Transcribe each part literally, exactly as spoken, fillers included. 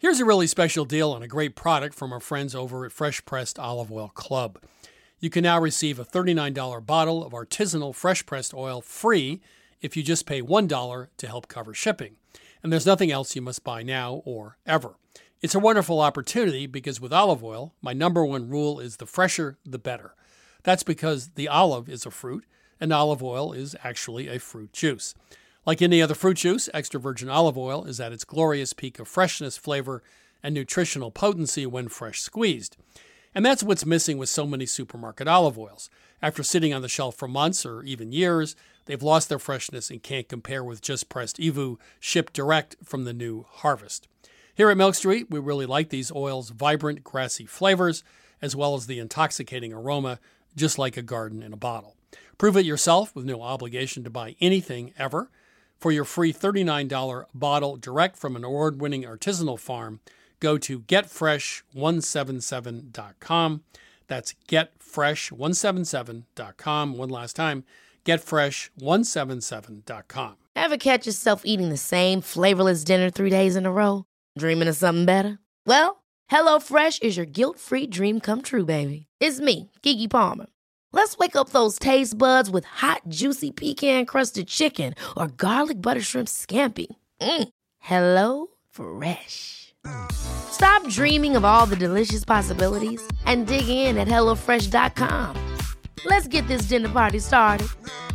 Here's a really special deal on a great product from our friends over at Fresh Pressed Olive Oil Club. You can now receive a thirty-nine dollars bottle of artisanal fresh-pressed oil free if you just pay one dollar to help cover shipping. And there's nothing else you must buy now or ever. It's a wonderful opportunity because with olive oil, my number one rule is the fresher, the better. That's because the olive is a fruit, and olive oil is actually a fruit juice. Like any other fruit juice, extra virgin olive oil is at its glorious peak of freshness, flavor, and nutritional potency when fresh squeezed. And that's what's missing with so many supermarket olive oils. After sitting on the shelf for months or even years, they've lost their freshness and can't compare with just pressed E V U shipped direct from the new harvest. Here at Milk Street, we really like these oils' vibrant, grassy flavors, as well as the intoxicating aroma, just like a garden in a bottle. Prove it yourself with no obligation to buy anything ever. For your free thirty-nine dollars bottle direct from an award-winning artisanal farm, go to get fresh one seventy-seven dot com. That's get fresh one seventy-seven dot com. One last time, get fresh one seventy-seven dot com. Ever catch yourself eating the same flavorless dinner three days in a row? Dreaming of something better? Well, HelloFresh is your guilt-free dream come true, baby. It's me, Keke Palmer. Let's wake up those taste buds with hot, juicy pecan-crusted chicken or garlic butter shrimp scampi. Mm. Hello Fresh. Stop dreaming of all the delicious possibilities and dig in at hello fresh dot com. Let's get this dinner party started.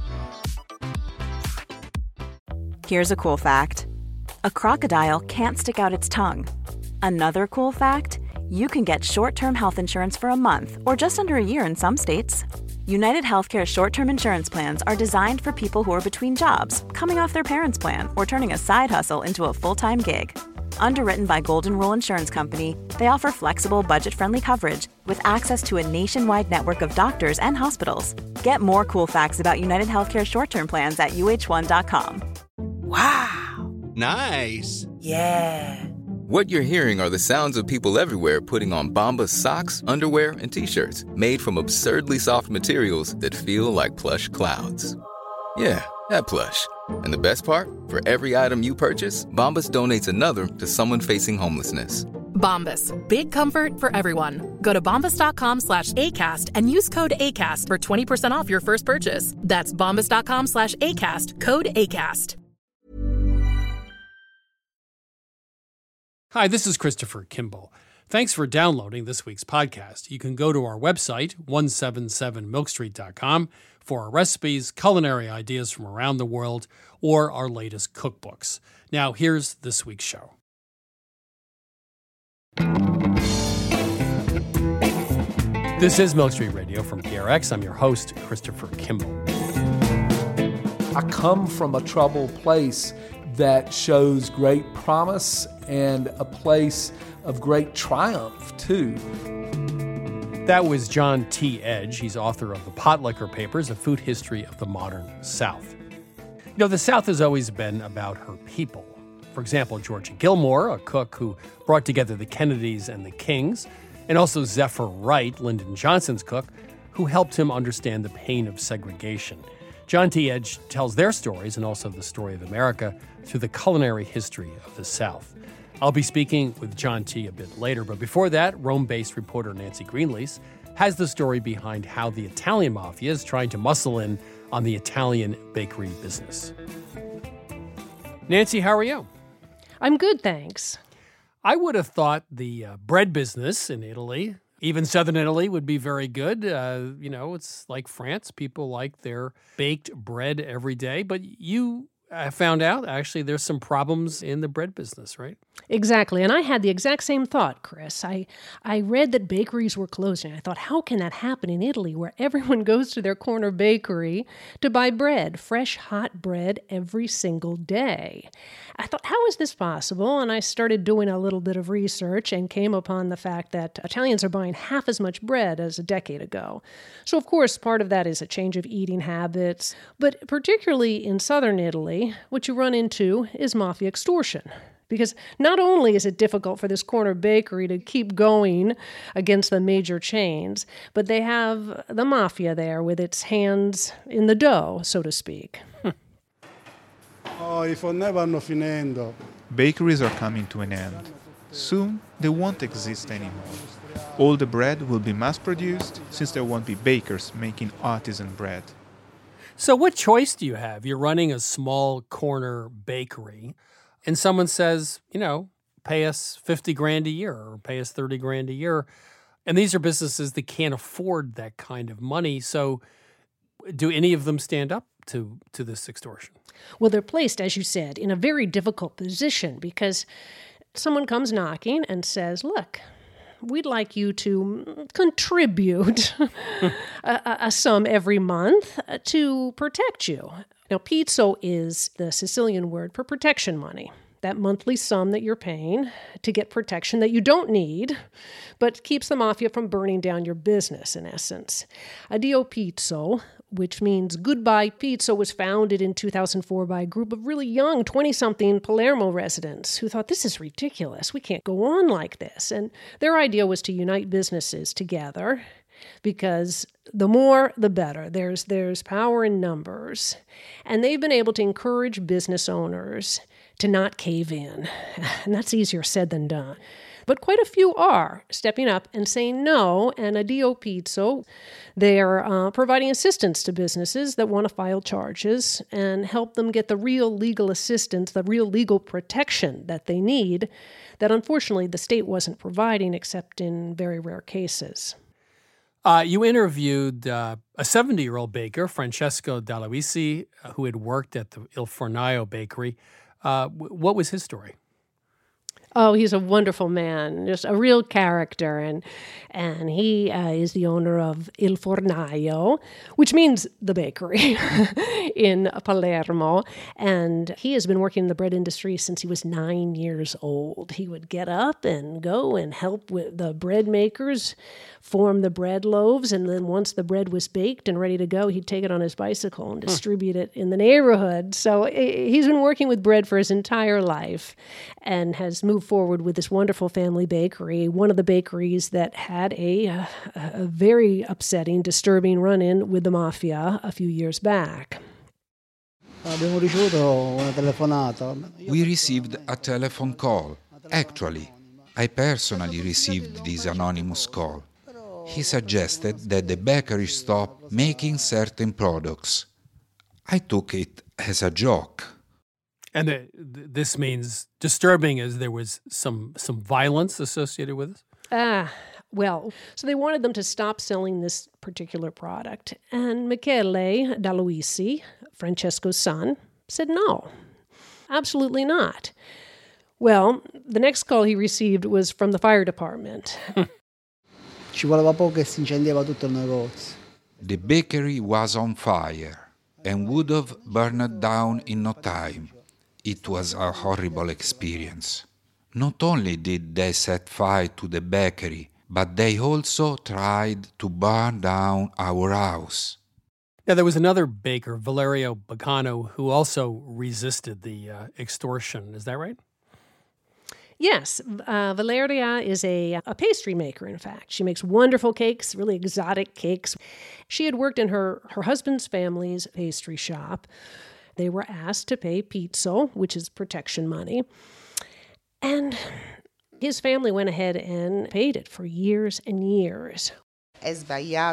Here's a cool fact. A crocodile can't stick out its tongue. Another cool fact, you can get short-term health insurance for a month or just under a year in some states. United Healthcare short-term insurance plans are designed for people who are between jobs, coming off their parents' plan, or turning a side hustle into a full-time gig. Underwritten by Golden Rule Insurance Company, they offer flexible, budget-friendly coverage with access to a nationwide network of doctors and hospitals. Get more cool facts about United Healthcare short-term plans at U H one dot com. Wow. Nice. Yeah. What you're hearing are the sounds of people everywhere putting on Bombas socks, underwear, and T-shirts made from absurdly soft materials that feel like plush clouds. Yeah, that plush. And the best part? For every item you purchase, Bombas donates another to someone facing homelessness. Bombas. Big comfort for everyone. Go to bombas.com slash ACAST and use code ACAST for twenty percent off your first purchase. That's bombas.com slash ACAST. Code ACAST. Hi, this is Christopher Kimball. Thanks for downloading this week's podcast. You can go to our website, one seventy-seven milk street dot com, for our recipes, culinary ideas from around the world, or our latest cookbooks. Now, here's this week's show. This is Milk Street Radio from K R X. I'm your host, Christopher Kimball. I come from a troubled place that shows great promise and a place of great triumph, too. That was John T. Edge. He's author of The Potlicker Papers, A Food History of the Modern South. You know, the South has always been about her people. For example, Georgia Gilmore, a cook who brought together the Kennedys and the Kings, and also Zephyr Wright, Lyndon Johnson's cook, who helped him understand the pain of segregation. John T. Edge tells their stories and also the story of America through the culinary history of the South. I'll be speaking with John T. a bit later, but before that, Rome-based reporter Nancy Greenlease has the story behind how the Italian mafia is trying to muscle in on the Italian bakery business. Nancy, how are you? I'm good, thanks. I would have thought the uh, bread business in Italy, even southern Italy, would be very good. Uh, you know, it's like France. People like their baked bread every day. But you uh, found out, actually, there's some problems in the bread business, right? Exactly. And I had the exact same thought, Chris. I, I read that bakeries were closing. I thought, how can that happen in Italy where everyone goes to their corner bakery to buy bread, fresh, hot bread every single day? I thought, how is this possible? And I started doing a little bit of research and came upon the fact that Italians are buying half as much bread as a decade ago. So, of course, part of that is a change of eating habits. But particularly in southern Italy, what you run into is mafia extortion. Because not only is it difficult for this corner bakery to keep going against the major chains, but they have the mafia there with its hands in the dough, so to speak. Oh, i fornei vanno finendo. Bakeries are coming to an end. Soon, they won't exist anymore. All the bread will be mass-produced, since there won't be bakers making artisan bread. So what choice do you have? You're running a small corner bakery, and someone says, you know, pay us fifty grand a year or pay us thirty grand a year. And these are businesses that can't afford that kind of money. So do any of them stand up to, to this extortion? Well, they're placed, as you said, in a very difficult position because someone comes knocking and says, look, we'd like you to contribute a, a sum every month to protect you. Now, pizzo is the Sicilian word for protection money. That monthly sum that you're paying to get protection that you don't need, but keeps the mafia from burning down your business, in essence. Addio Pizzo, which means goodbye pizza, was founded in two thousand four by a group of really young twenty-something Palermo residents who thought, this is ridiculous. We can't go on like this. And their idea was to unite businesses together because the more, the better. There's, there's power in numbers. And they've been able to encourage business owners to not cave in. And that's easier said than done. But quite a few are stepping up and saying no, and Addio Pizzo, they're uh, providing assistance to businesses that want to file charges and help them get the real legal assistance, the real legal protection that they need, that unfortunately the state wasn't providing except in very rare cases. Uh, you interviewed uh, a seventy-year-old baker, Francesco Dalluisi, uh, who had worked at the Il Fornaio bakery. Uh, w- what was his story? Oh, he's a wonderful man, just a real character. And and he uh, is the owner of Il Fornaio, which means the bakery in Palermo. And he has been working in the bread industry since he was nine years old. He would get up and go and help with the bread makers form the bread loaves. And then once the bread was baked and ready to go, he'd take it on his bicycle and distribute it in the neighborhood. So he's been working with bread for his entire life and has moved forward with this wonderful family bakery, one of the bakeries that had a, uh, a very upsetting, disturbing run-in with the mafia a few years back. We received a telephone call. Actually, I personally received this anonymous call. He suggested that the bakery stop making certain products. I took it as a joke. And the, this means disturbing as there was some some violence associated with it? Ah, well, so they wanted them to stop selling this particular product. And Michele Dalluisi, Francesco's son, said no, absolutely not. Well, the next call he received was from the fire department. The bakery was on fire and would have burned down in no time. It was a horrible experience. Not only did they set fire to the bakery, but they also tried to burn down our house. Now, there was another baker, Valerio Bacano, who also resisted the uh, extortion. Is that right? Yes. Uh, Valeria is a, a pastry maker, in fact. She makes wonderful cakes, really exotic cakes. She had worked in her, her husband's family's pastry shop. They were asked to pay pizzo, which is protection money. And his family went ahead and paid it for years and years. It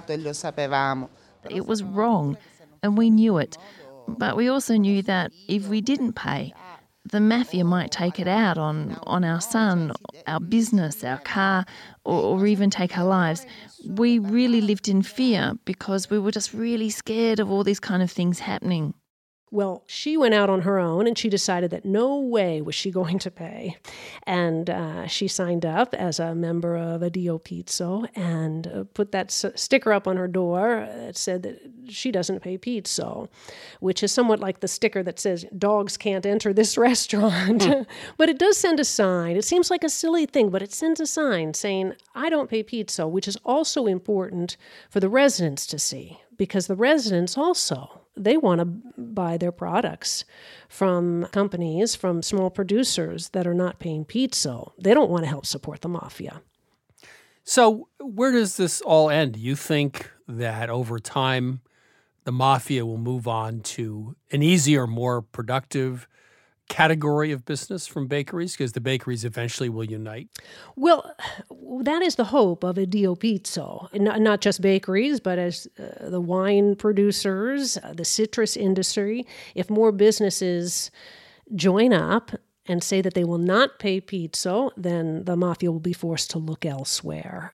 was wrong, and we knew it. But we also knew that if we didn't pay, the mafia might take it out on, on our son, our business, our car, or, or even take our lives. We really lived in fear because we were just really scared of all these kind of things happening. Well, she went out on her own and she decided that no way was she going to pay. And uh, she signed up as a member of Addio Pizzo and uh, put that s- sticker up on her door that said that she doesn't pay pizzo, which is somewhat like the sticker that says dogs can't enter this restaurant. Mm. But it does send a sign. It seems like a silly thing, but it sends a sign saying, I don't pay pizzo, which is also important for the residents to see, because the residents also, they want to buy their products from companies, from small producers that are not paying pizzo. They don't want to help support the mafia. So where does this all end? You think that over time the mafia will move on to an easier, more productive category of business from bakeries? Because the bakeries eventually will unite. Well, that is the hope of a Dio Pizzo. Not, not just bakeries, but as uh, the wine producers, uh, the citrus industry. If more businesses join up and say that they will not pay Pizzo, then the mafia will be forced to look elsewhere.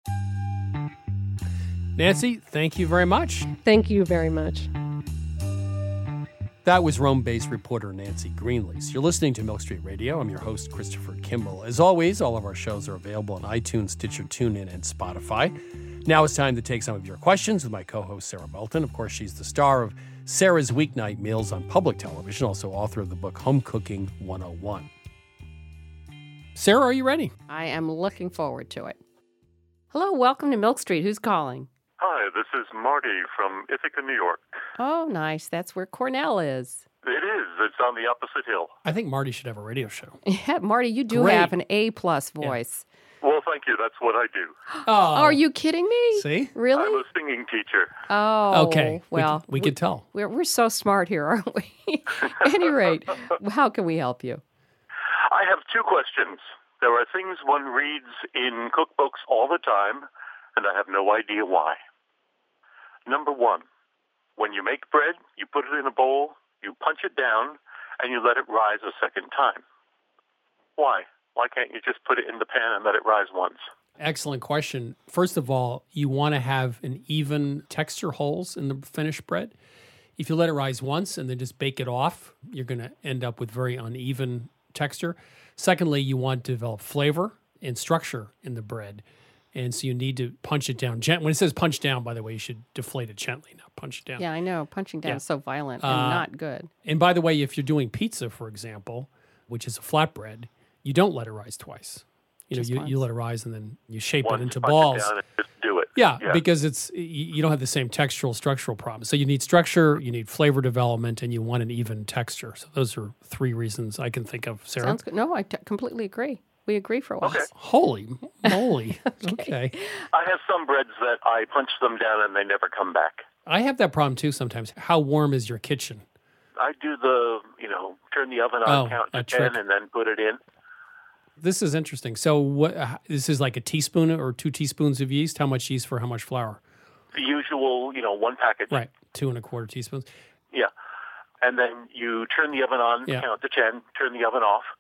Nancy, thank you very much. Thank you very much. That was Rome-based reporter Nancy Greenlease. You're listening to Milk Street Radio. I'm your host, Christopher Kimball. As always, all of our shows are available on iTunes, Stitcher, TuneIn, and Spotify. Now it's time to take some of your questions with my co-host, Sarah Belton. Of course, she's the star of Sarah's Weeknight Meals on public television, also author of the book Home Cooking one oh one. Sarah, are you ready? I am looking forward to it. Hello, welcome to Milk Street. Who's calling? Hi, this is Marty from Ithaca, New York. Oh, nice. That's where Cornell is. It is. It's on the opposite hill. I think Marty should have a radio show. Yeah, Marty, you do Great. have an A-plus voice. Yeah. Well, thank you. That's what I do. Oh, Are you kidding me? See? Really? I'm a singing teacher. Oh, okay. Well, we, we, we could tell. We're, we're so smart here, aren't we? At any rate, how can we help you? I have two questions. There are things one reads in cookbooks all the time, and I have no idea why. Number one, when you make bread, you put it in a bowl, you punch it down, and you let it rise a second time. Why? Why can't you just put it in the pan and let it rise once? Excellent question. First of all, you want to have an even texture holes in the finished bread. If you let it rise once and then just bake it off, you're going to end up with very uneven texture. Secondly, you want to develop flavor and structure in the bread. And so you need to punch it down gently. When it says punch down, by the way, you should deflate it gently, not punch it down. Yeah, I know. Punching down Yeah. is so violent and Uh, not good. And by the way, if you're doing pizza, for example, which is a flatbread, you don't let it rise twice. You know, Just you, once. you let it rise and then you shape Once, it into punch balls. it down and just do it. Yeah, Yeah. because it's you you don't have the same textural, structural problems. So you need structure, you need flavor development, and you want an even texture. So those are three reasons I can think of, Sarah. Sounds good. No, I t- completely agree. We agree for once. Okay. Holy moly. Okay. I have some breads that I punch them down and they never come back. I have that problem too sometimes. How warm is your kitchen? I do the, you know, turn the oven on, Oh, count a to ten, trick. and then put it in. This is interesting. So what? uh, This is like a teaspoon or two teaspoons of yeast. How much yeast for how much flour? The usual, you know, one package. Right, two and a quarter teaspoons. Yeah. And then you turn the oven on, Yeah. count to ten, turn the oven off,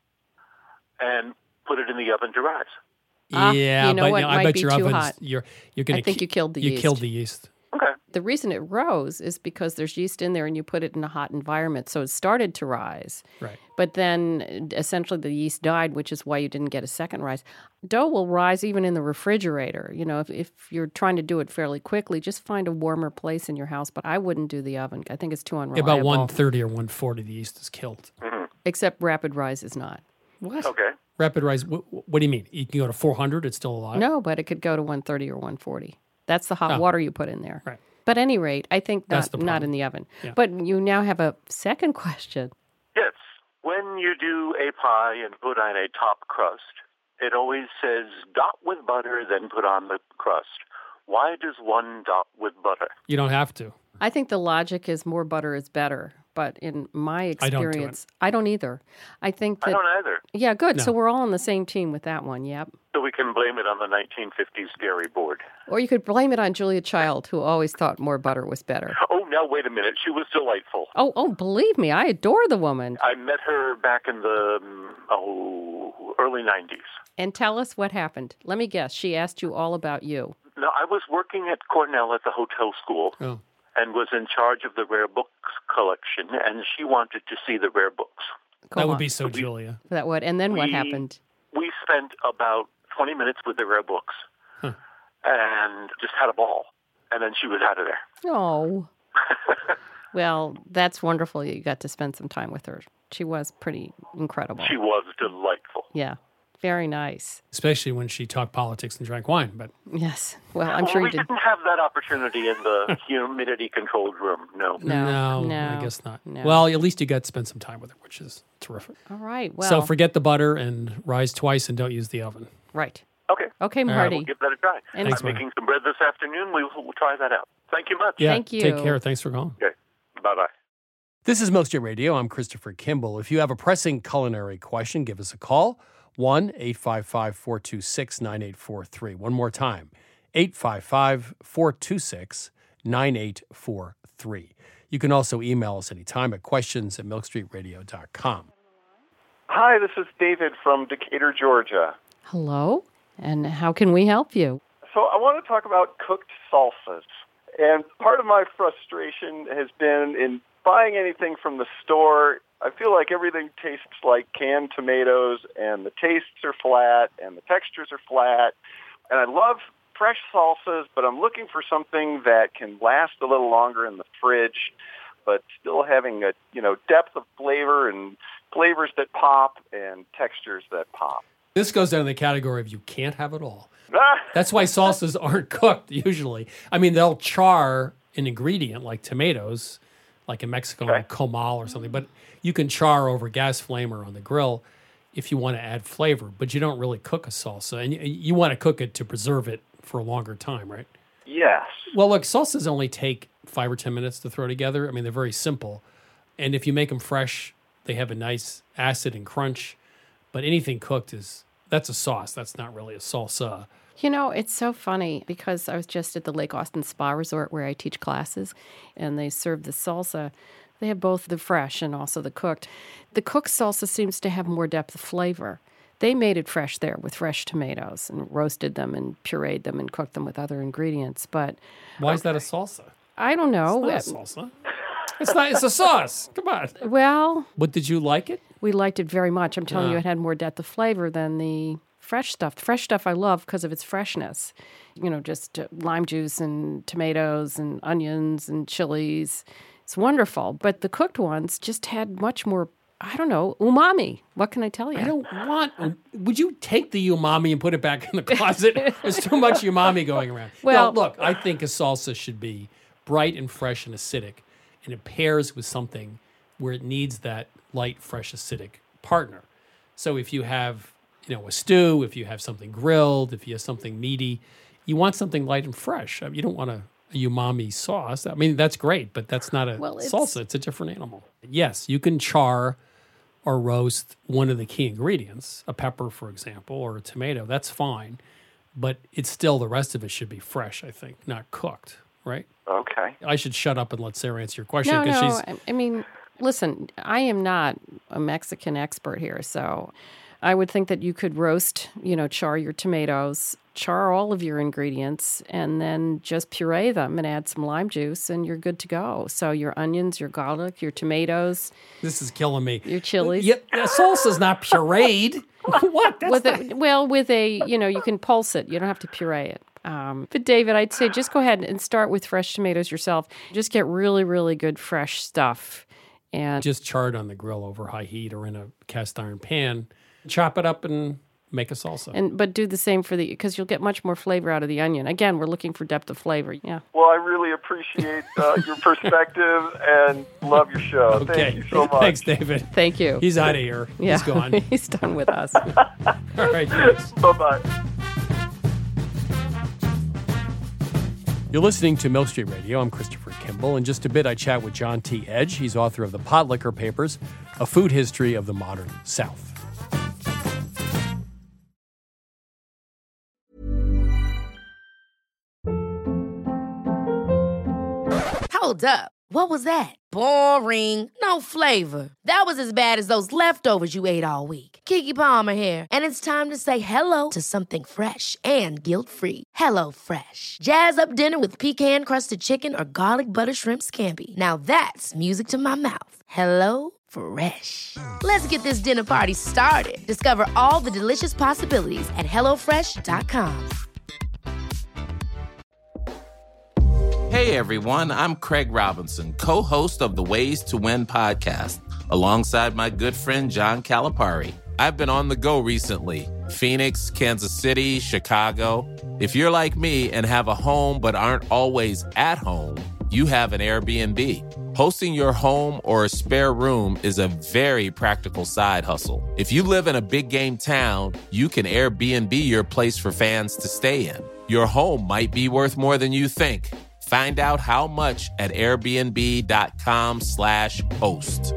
and put it in the oven to rise. Ah, yeah, you know but what? you know, I Might bet be your too ovens. hot. You're you're gonna. I think ki- you killed the you yeast. killed the yeast. Okay. The reason it rose is because there's yeast in there and you put it in a hot environment. So it started to rise. Right. But then essentially the yeast died, which is why you didn't get a second rise. Dough will rise even in the refrigerator. You know, if, if you're trying to do it fairly quickly, just find a warmer place in your house. But I wouldn't do the oven. I think it's too unreliable. About one thirty or one forty, the yeast is killed. Mm-hmm. Except rapid rise is not. What? Okay. Rapid rise. What, what do you mean? You can go to four hundred. It's still alive. No, but it could go to one thirty or one forty. That's the hot Oh. water you put in there. Right. But at any rate, I think That's not, the not problem. in the oven. Yeah. But you now have a second question. Yes. When you do a pie and put on a top crust, it always says dot with butter, then put on the crust. Why does one dot with butter? You don't have to. I think the logic is more butter is better. But in my I don't do it. experience, I don't either. I think that. I don't either. Yeah, good. No. So we're all on the same team with that one. Yep. So we can blame it on the nineteen fifties Gary board. Or you could blame it on Julia Child, who always thought more butter was better. Oh, now wait a minute. She was delightful. Oh, oh, believe me, I adore the woman. I met her back in the um, oh early nineties. And tell us what happened. Let me guess. She asked you all about you. No, I was working at Cornell at the hotel school. Oh. And was in charge of the rare books collection, and she wanted to see the rare books. Go that would on. be so Julia. That would. And then what We- happened? We spent about twenty minutes with the rare books Huh. and just had a ball. And then she was out of there. Oh. Well, that's wonderful. You got to spend some time with her. She was pretty incredible. She was delightful. Yeah. Very nice. Especially when she talked politics and drank wine. But Yes. Well, I'm well, sure we you did. didn't have that opportunity in the humidity-controlled room, no. No, no, no, I guess not. no. Well, at least you got to spend some time with her, which is terrific. All right. Well, so forget the butter and rise twice and don't use the oven. right. Okay. Okay, right, Marty. We'll give that a try. And- Thanks, I'm Marty. making some bread this afternoon. We will we'll try that out. Thank you much. Yeah, Thank you. Take care. Thanks for calling. Okay. Bye-bye. This is Milk Street Radio. I'm Christopher Kimball. If you have a pressing culinary question, give us a call, one eight five five, four two six, nine eight four three. One more time, eight five five, four two six, nine eight four three. You can also email us anytime at questions at milk street radio dot com. Hi, this is David from Decatur, Georgia. Hello, and how can we help you? So I want to talk about cooked salsas. And part of my frustration has been in buying anything from the store. I feel like everything tastes like canned tomatoes, and the tastes are flat, and the textures are flat. And I love fresh salsas, but I'm looking for something that can last a little longer in the fridge, but still having a, you know, depth of flavor and flavors that pop and textures that pop. This goes down in the category of you can't have it all. That's why salsas aren't cooked usually. I mean, they'll char an ingredient like tomatoes, like in Mexico, Okay. like comal or something, but you can char over gas flame or on the grill if you want to add flavor, but you don't really cook a salsa. And you, you want to cook it to preserve it for a longer time, right? Yes. Well, look, salsas only take five or ten minutes to throw together. I mean, they're very simple. And if you make them fresh, they have a nice acid and crunch. But anything cooked is, that's a sauce. That's not really a salsa. You know, it's so funny because I was just at the Lake Austin Spa Resort where I teach classes, and they serve the salsa. They have both the fresh and also the cooked. The cooked salsa seems to have more depth of flavor. They made it fresh there with fresh tomatoes and roasted them and pureed them and cooked them with other ingredients. But Why is that a salsa? I don't know. It's not a salsa. It's not. It's a sauce. Come on. Well, But did you like it? we liked it very much. I'm telling Ah. you, it had more depth of flavor than the fresh stuff. The fresh stuff I love because of its freshness. You know, just uh, lime juice and tomatoes and onions and chilies. It's wonderful. But the cooked ones just had much more, I don't know, umami. What can I tell you? I don't want. Would you take the umami and put it back in the closet? There's too much umami going around. Well- no, look, I think a salsa should be bright and fresh and acidic, and it pairs with something where it needs that light, fresh, acidic partner. So if you have, you know, a stew, if you have something grilled, if you have something meaty, you want something light and fresh. I mean, you don't want a, a umami sauce. I mean, that's great, but that's not a Well, it's- salsa. It's a different animal. Yes, you can char or roast one of the key ingredients, a pepper, for example, or a tomato. That's fine, but it's still, the rest of it should be fresh, I think, not cooked, right? Okay. I should shut up and let Sarah answer your question No, because no. she's I- I mean, listen, I am not a Mexican expert here, so I would think that you could roast, you know, char your tomatoes, char all of your ingredients, and then just puree them and add some lime juice, and you're good to go. So your onions, your garlic, your tomatoes, this is killing me. your chilies. Yeah, salsa's not pureed. What? That's with not- a, well, with a, you know, you can pulse it. You don't have to puree it. Um, but David, I'd say just go ahead and start with fresh tomatoes yourself. Just get really, really good fresh stuff. And just charred on the grill over high heat or in a cast iron pan. Chop it up and make a salsa. And but do the same for the, because you'll get much more flavor out of the onion. Again, we're looking for depth of flavor. Yeah. Well, I really appreciate uh, your perspective and love your show. Okay. Thank you so much. Thanks, David. Thank you. He's out of here. Yeah. He's gone. He's done with us. All right, thanks. Bye-bye. You're listening to Milk Street Radio. I'm Christopher Kimball. In just a bit, I chat with John T. Edge. He's author of The Pot Liquor Papers, A Food History of the Modern South. Hold up. What was that? Boring. No flavor. That was as bad as those leftovers you ate all week. Keke Palmer here, and it's time to say hello to something fresh and guilt-free. Hello Fresh. Jazz up dinner with pecan-crusted chicken or garlic butter shrimp scampi. Now that's music to my mouth. Hello Fresh. Let's get this dinner party started. Discover all the delicious possibilities at hello fresh dot com. Hey everyone, I'm Craig Robinson, co-host of the Ways to Win podcast, alongside my good friend John Calipari. I've been on the go recently. Phoenix, Kansas City, Chicago. If you're like me and have a home but aren't always at home, you have an Airbnb. Hosting your home or a spare room is a very practical side hustle. If you live in a big game town, you can Airbnb your place for fans to stay in. Your home might be worth more than you think. Find out how much at airbnb.com slash host.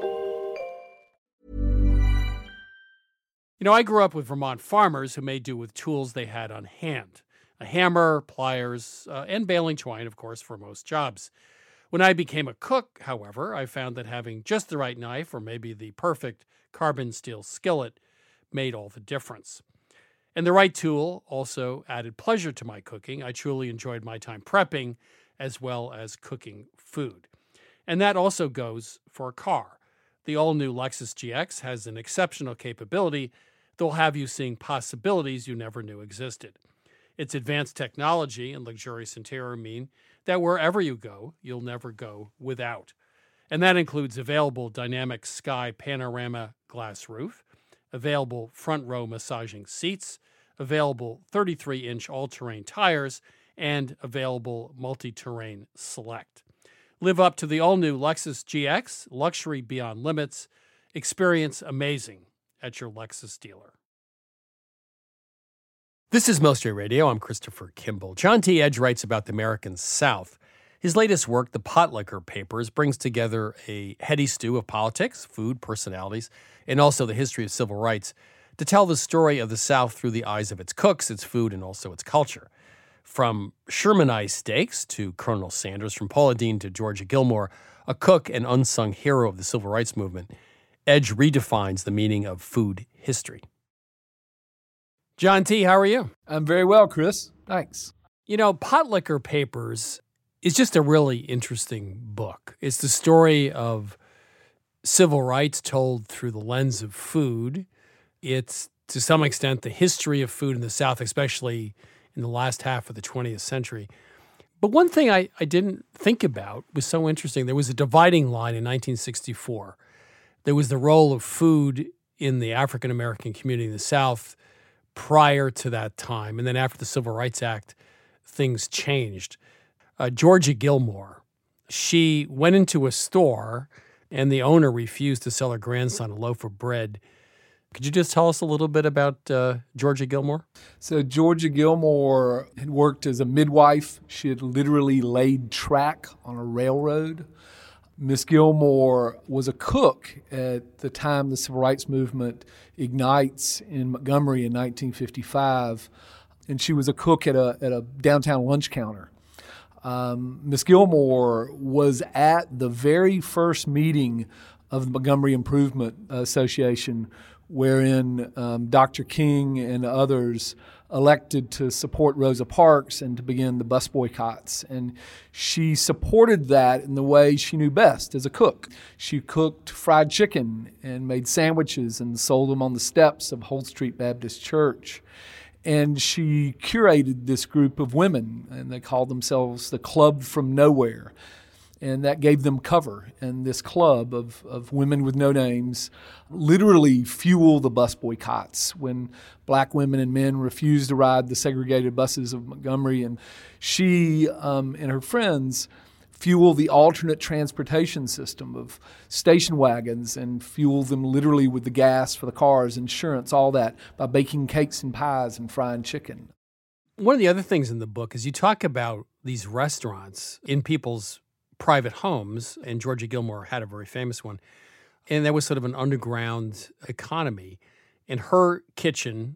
You know, I grew up with Vermont farmers who made do with tools they had on hand. A hammer, pliers, uh, and baling twine, of course, for most jobs. When I became a cook, however, I found that having just the right knife or maybe the perfect carbon steel skillet made all the difference. And the right tool also added pleasure to my cooking. I truly enjoyed my time prepping as well as cooking food. And that also goes for a car. The all-new Lexus G X has an exceptional capability that will have you seeing possibilities you never knew existed. Its advanced technology and luxurious interior mean that wherever you go, you'll never go without. And that includes available dynamic sky panorama glass roof, available front row massaging seats, available thirty-three inch all-terrain tires, and available multi-terrain select. Live up to the all-new Lexus G X, luxury beyond limits. Experience amazing at your Lexus dealer. This is Milk Street Radio. I'm Christopher Kimball. John T. Edge writes about the American South. His latest work, The Potlicker Papers, brings together a heady stew of politics, food, personalities, and also the history of civil rights to tell the story of the South through the eyes of its cooks, its food, and also its culture. From Shermanized steaks to Colonel Sanders, from Paula Deen to Georgia Gilmore, a cook and unsung hero of the civil rights movement, Edge redefines the meaning of food history. John T., how are you? I'm very well, Chris. Thanks. You know, Potlicker Papers is just a really interesting book. It's the story of civil rights told through the lens of food. It's, to some extent, the history of food in the South, especially in the last half of the twentieth century. But one thing I, I didn't think about was so interesting. There was a dividing line in nineteen sixty-four. There was the role of food in the African-American community in the South prior to that time. And then after the Civil Rights Act, things changed. Uh, Georgia Gilmore, she went into a store and the owner refused to sell her grandson a loaf of bread. Could you just tell us a little bit about uh, Georgia Gilmore? So Georgia Gilmore had worked as a midwife. She had literally laid track on a railroad. Miss Gilmore was a cook at the time the Civil Rights Movement ignites in Montgomery in nineteen fifty-five, and she was a cook at a at a downtown lunch counter. Um, Miss Gilmore was at the very first meeting of the Montgomery Improvement Association, wherein um, Doctor King and others elected to support Rosa Parks and to begin the bus boycotts. And she supported that in the way she knew best as a cook. She cooked fried chicken and made sandwiches and sold them on the steps of Holt Street Baptist Church. And she curated this group of women, and they called themselves the Club from Nowhere. And that gave them cover. And this club of, of women with no names literally fueled the bus boycotts when black women and men refused to ride the segregated buses of Montgomery. And she um, and her friends fueled the alternate transportation system of station wagons and fueled them literally with the gas for the cars, insurance, all that, by baking cakes and pies and frying chicken. One of the other things in the book is you talk about these restaurants in people's private homes, and Georgia Gilmore had a very famous one, and there was sort of an underground economy. And her kitchen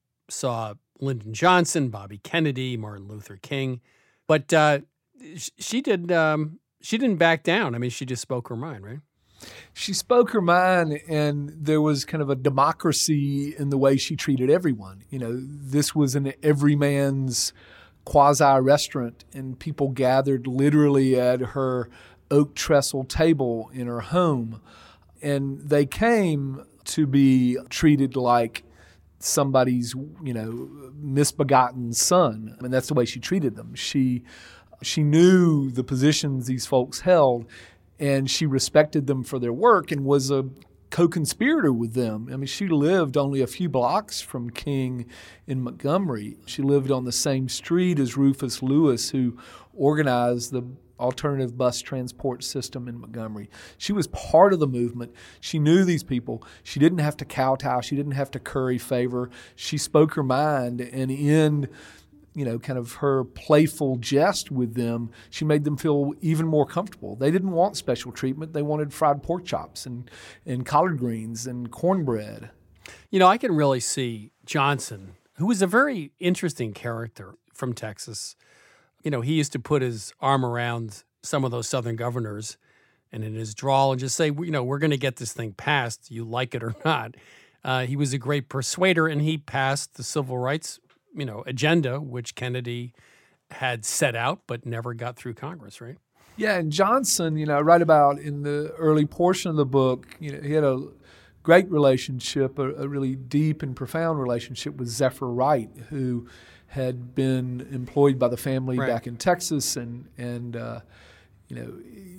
saw Lyndon Johnson, Bobby Kennedy, Martin Luther King, but uh, she did. Um, she didn't back down. I mean, she just spoke her mind, right? She spoke her mind, and there was kind of a democracy in the way she treated everyone. You know, this was an everyman's quasi-restaurant, and people gathered literally at her oak trestle table in her home. And they came to be treated like somebody's, you know, misbegotten son. I mean, that's the way she treated them. She, she knew the positions these folks held, and she respected them for their work and was a co-conspirator with them. I mean, she lived only a few blocks from King in Montgomery. She lived on the same street as Rufus Lewis, who organized the alternative bus transport system in Montgomery. She was part of the movement. She knew these people. She didn't have to kowtow. She didn't have to curry favor. She spoke her mind, and in you know, kind of her playful jest with them, she made them feel even more comfortable. They didn't want special treatment. They wanted fried pork chops and, and collard greens and cornbread. You know, I can really see Johnson, who was a very interesting character from Texas. You know, he used to put his arm around some of those Southern governors and in his drawl and just say, you know, we're going to get this thing passed, you like it or not. Uh, he was a great persuader, and he passed the civil rights, you know, agenda, which Kennedy had set out but never got through Congress, right? Yeah, and Johnson, you know, I write about in the early portion of the book, you know, he had a great relationship, a, a really deep and profound relationship with Zephyr Wright, who had been employed by the family right. back in Texas, and and uh, you know,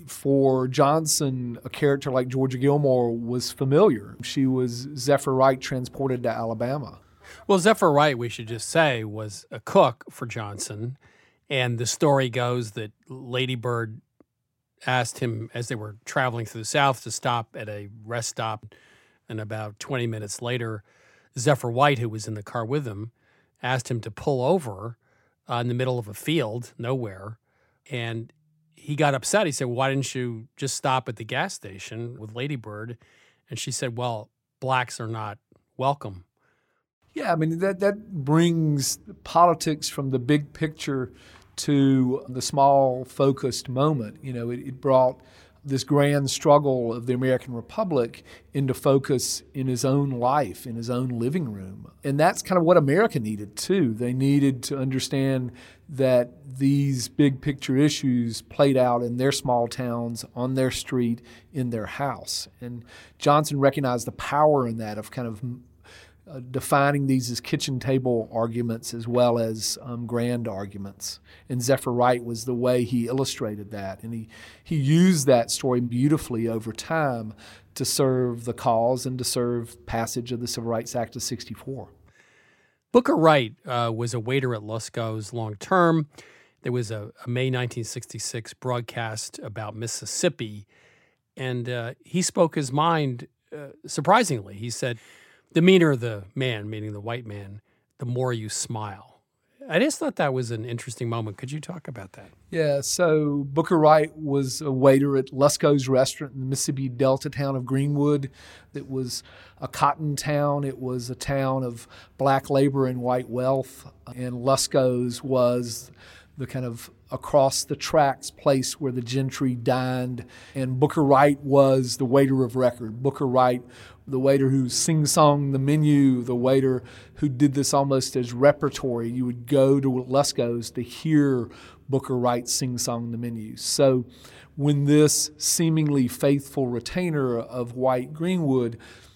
for Johnson, a character like Georgia Gilmore was familiar. She was Zephyr Wright transported to Alabama. Well, Zephyr Wright, we should just say, was a cook for Johnson, and the story goes that Lady Bird asked him as they were traveling through the South to stop at a rest stop, and about twenty minutes later, Zephyr Wright, who was in the car with him, asked him to pull over uh, in the middle of a field, nowhere, and he got upset. He said, well, why didn't you just stop at the gas station with Lady Bird? And she said, well, blacks are not welcome. Yeah, I mean, that, that brings politics from the big picture to the small, focused moment. You know, it, it brought this grand struggle of the American Republic into focus in his own life, in his own living room. And that's kind of what America needed, too. They needed to understand that these big picture issues played out in their small towns, on their street, in their house. And Johnson recognized the power in that of kind of Uh, defining these as kitchen table arguments as well as um, grand arguments. And Zephyr Wright was the way he illustrated that. And he, he used that story beautifully over time to serve the cause and to serve passage of the Civil Rights Act of sixty-four. Booker Wright uh, was a waiter at Lusco's long term. There was a, a May nineteen sixty-six broadcast about Mississippi, and uh, he spoke his mind uh, surprisingly. He said, the meaner the man, meaning the white man, the more you smile. I just thought that was an interesting moment. Could you talk about that? Yeah, so Booker Wright was a waiter at Lusco's restaurant in the Mississippi Delta town of Greenwood. It was a cotton town. It was a town of black labor and white wealth. And Lusco's was the kind of across the tracks place where the gentry dined. And Booker Wright was the waiter of record. Booker Wright, the waiter who sing-songed the menu, the waiter who did this almost as repertory. You would go to Lusco's to hear Booker Wright sing-song the menu. So when this seemingly faithful retainer of white Greenwood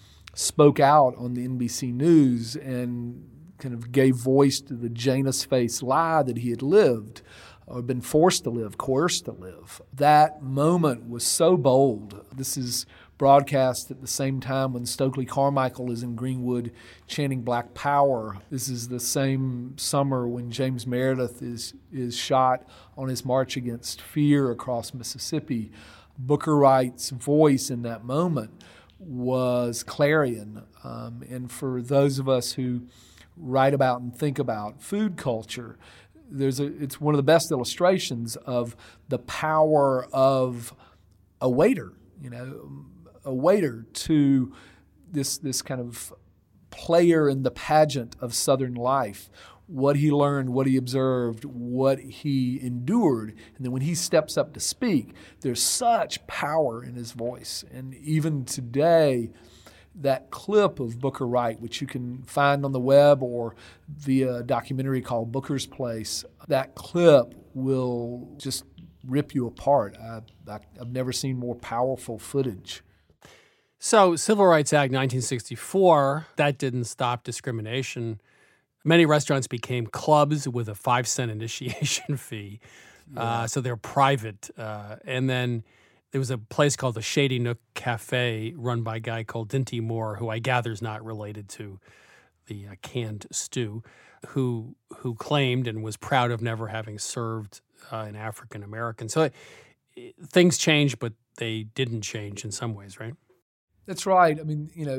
spoke out on the N B C News and kind of gave voice to the Janus-faced lie that he had lived, or been forced to live, coerced to live, that moment was so bold. This is broadcast at the same time when Stokely Carmichael is in Greenwood chanting Black Power. This is the same summer when James Meredith is is shot on his march against fear across Mississippi. Booker Wright's voice in that moment was clarion. Um, and for those of us who write about and think about food culture, there's a, it's one of the best illustrations of the power of a waiter, you know, a waiter to this this kind of player in the pageant of Southern life, what he learned, what he observed, what he endured. And then when he steps up to speak, there's such power in his voice. And even today, that clip of Booker Wright, which you can find on the web or via a documentary called Booker's Place, that clip will just rip you apart. I, I, I've never seen more powerful footage. So, Civil Rights Act nineteen sixty-four, that didn't stop discrimination. Many restaurants became clubs with a five cent initiation fee. Yeah. Uh, so they're private. Uh, and then there was a place called the Shady Nook Cafe run by a guy called Dinty Moore, who I gather is not related to the uh, canned stew, who who claimed and was proud of never having served uh, an African American. So it, things changed, but they didn't change in some ways, right? That's right. I mean, you know,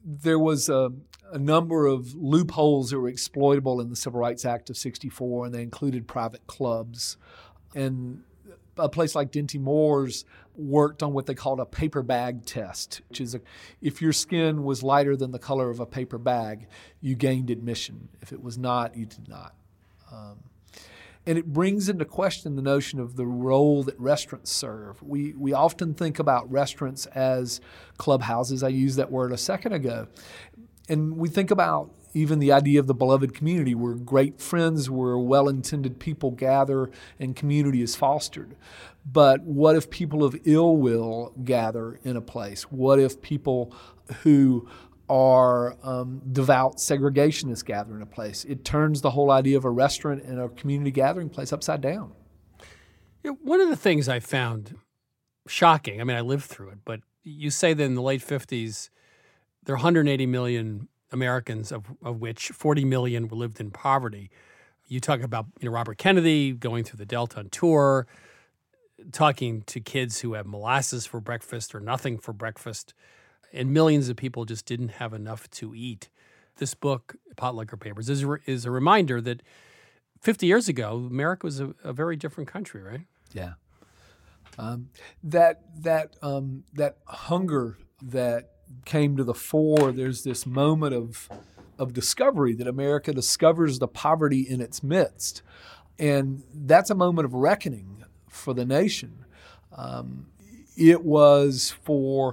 there was a, a number of loopholes that were exploitable in the Civil Rights Act of sixty-four, and they included private clubs. And a place like Dinty Moore's worked on what they called a paper bag test, which is a, if your skin was lighter than the color of a paper bag, you gained admission. If it was not, you did not. Um, and it brings into question the notion of the role that restaurants serve. We we often think about restaurants as clubhouses. I used that word a second ago. And we think about even the idea of the beloved community, where great friends, where well-intended people gather and community is fostered. But what if people of ill will gather in a place? What if people who are um, devout segregationists gather in a place? It turns the whole idea of a restaurant and a community gathering place upside down. You know, one of the things I found shocking, I mean, I lived through it, but you say that in the late fifties, there are one hundred eighty million Americans, of, of which forty million lived in poverty. You talk about you know Robert Kennedy going through the Delta on tour, talking to kids who have molasses for breakfast or nothing for breakfast, and millions of people just didn't have enough to eat. This book, Potlucker Papers, is a, is a reminder that fifty years ago, America was a, a very different country, right? Yeah. Um, that that um, that hunger that came to the fore, there's this moment of of discovery that America discovers the poverty in its midst. And that's a moment of reckoning for the nation. Um, it was for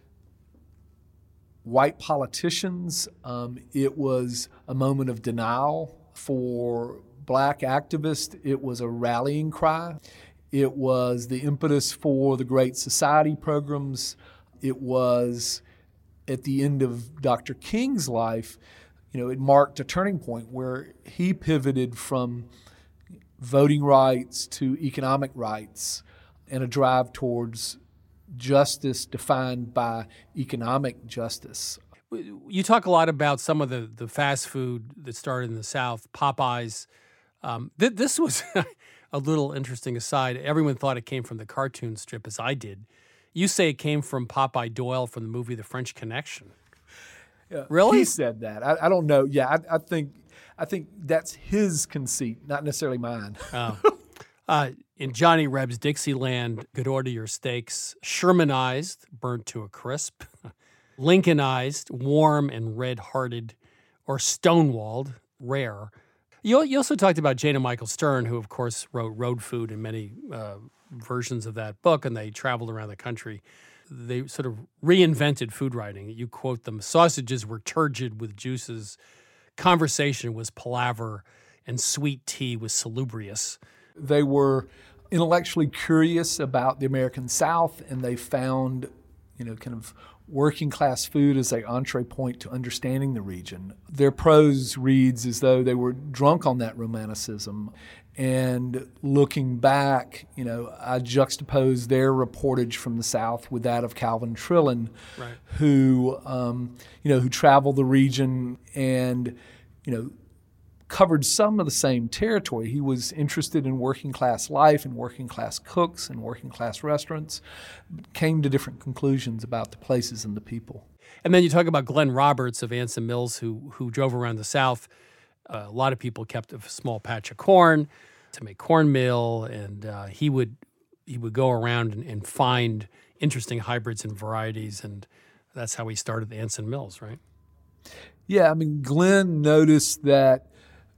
white politicians. Um, it was a moment of denial. For black activists, it was a rallying cry. It was the impetus for the Great Society programs. It was, at the end of Doctor King's life, you know, it marked a turning point where he pivoted from voting rights to economic rights and a drive towards justice defined by economic justice. You talk a lot about some of the, the fast food that started in the South, Popeyes. Um, th- this was a little interesting aside. Everyone thought it came from the cartoon strip, as I did. You say it came from Popeye Doyle from the movie The French Connection. Yeah, really? He said that. I, I don't know. Yeah, I, I think I think that's his conceit, not necessarily mine. Oh. Uh, in Johnny Reb's Dixieland, Good Order Your Steaks, Shermanized, burnt to a crisp, Lincolnized, warm and red-hearted, or Stonewalled, rare. You, you also talked about Jana Michael Stern, who, of course, wrote Road Food in many uh, versions of that book, and they traveled around the country. They sort of reinvented food writing. You quote them, sausages were turgid with juices, conversation was palaver, and sweet tea was salubrious. They were intellectually curious about the American South, and they found, you know, kind of working class food as an entree point to understanding the region. Their prose reads as though they were drunk on that romanticism. And looking back, you know, I juxtapose their reportage from the South with that of Calvin Trillin, right. who, um, you know, who traveled the region and, you know, covered some of the same territory. He was interested in working class life and working class cooks and working class restaurants, but came to different conclusions about the places and the people. And then you talk about Glenn Roberts of Anson Mills, who who drove around the South. Uh, a lot of people kept a small patch of corn to make cornmeal, and uh, he would he would go around and, and find interesting hybrids and varieties, and that's how he started the Anson Mills, right? Yeah, I mean, Glenn noticed that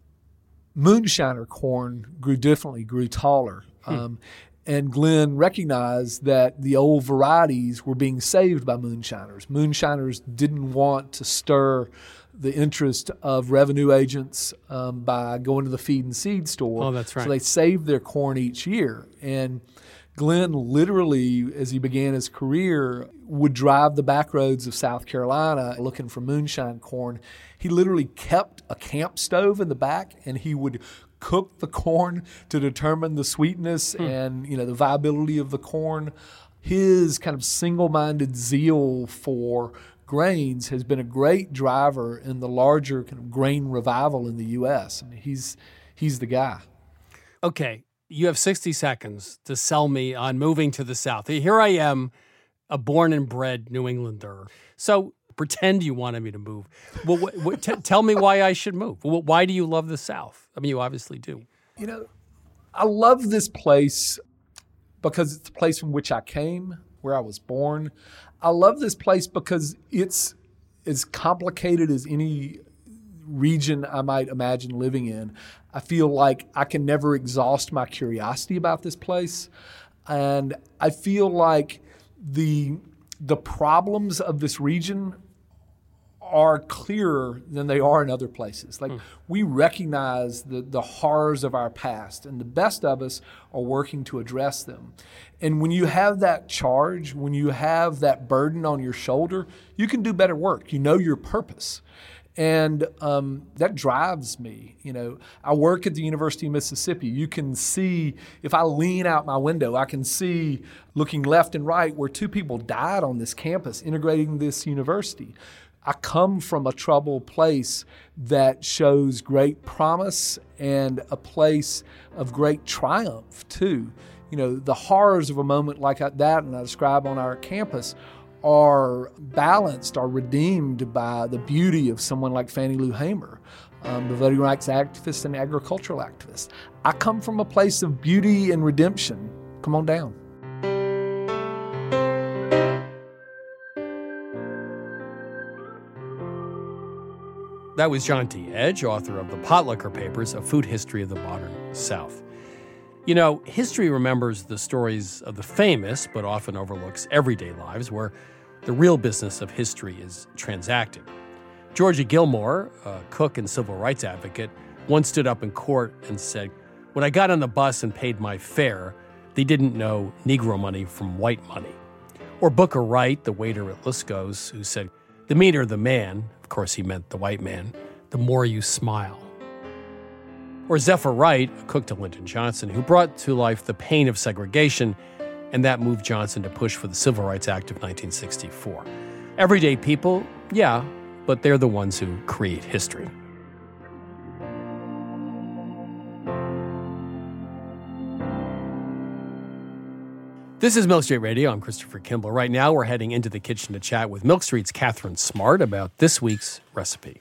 moonshiner corn grew differently, grew taller. Hmm. Um, and Glenn recognized that the old varieties were being saved by moonshiners. Moonshiners didn't want to stir the interest of revenue agents um, by going to the feed and seed store. Oh, that's right. So they saved their corn each year. And Glenn literally, as he began his career, would drive the back roads of South Carolina looking for moonshine corn. He literally kept a camp stove in the back, and he would cook the corn to determine the sweetness hmm. and, you know, the viability of the corn. His kind of single-minded zeal for grains has been a great driver in the larger kind of grain revival in the U S. I mean, he's he's the guy. Okay, you have sixty seconds to sell me on moving to the South. Here I am, a born and bred New Englander. So Pretend you wanted me to move. Well, what, what, t- tell me why I should move. Well, why do you love the South? I mean, you obviously do. You know, I love this place because it's the place from which I came, where I was born. I love this place because it's as complicated as any region I might imagine living in. I feel like I can never exhaust my curiosity about this place. And I feel like the the problems of this region are clearer than they are in other places. Like mm. we recognize the, the horrors of our past, and the best of us are working to address them. And when you have that charge, when you have that burden on your shoulder, you can do better work. You know your purpose. And um, that drives me. You know, I work at the University of Mississippi. You can see, if I lean out my window, I can see, looking left and right, where two people died on this campus integrating this university. I come from a troubled place that shows great promise and a place of great triumph, too. You know, the horrors of a moment like that, and I describe on our campus, are balanced, are redeemed by the beauty of someone like Fannie Lou Hamer, um, the voting rights activist and agricultural activist. I come from a place of beauty and redemption. Come on down. That was John T. Edge, author of the Potlucker Papers, A Food History of the Modern South. You know, history remembers the stories of the famous, but often overlooks everyday lives where the real business of history is transacted. Georgia Gilmore, a cook and civil rights advocate, once stood up in court and said, "When I got on the bus and paid my fare, they didn't know Negro money from white money." Or Booker Wright, the waiter at Lisco's, who said, "The meaner the man," of course he meant the white man, "the more you smile." Or Zephyr Wright, a cook to Lyndon Johnson, who brought to life the pain of segregation, and that moved Johnson to push for the Civil Rights Act of nineteen sixty-four. Everyday people, yeah, but they're the ones who create history. This is Milk Street Radio. I'm Christopher Kimball. Right now, we're heading into the kitchen to chat with Milk Street's Catherine Smart about this week's recipe.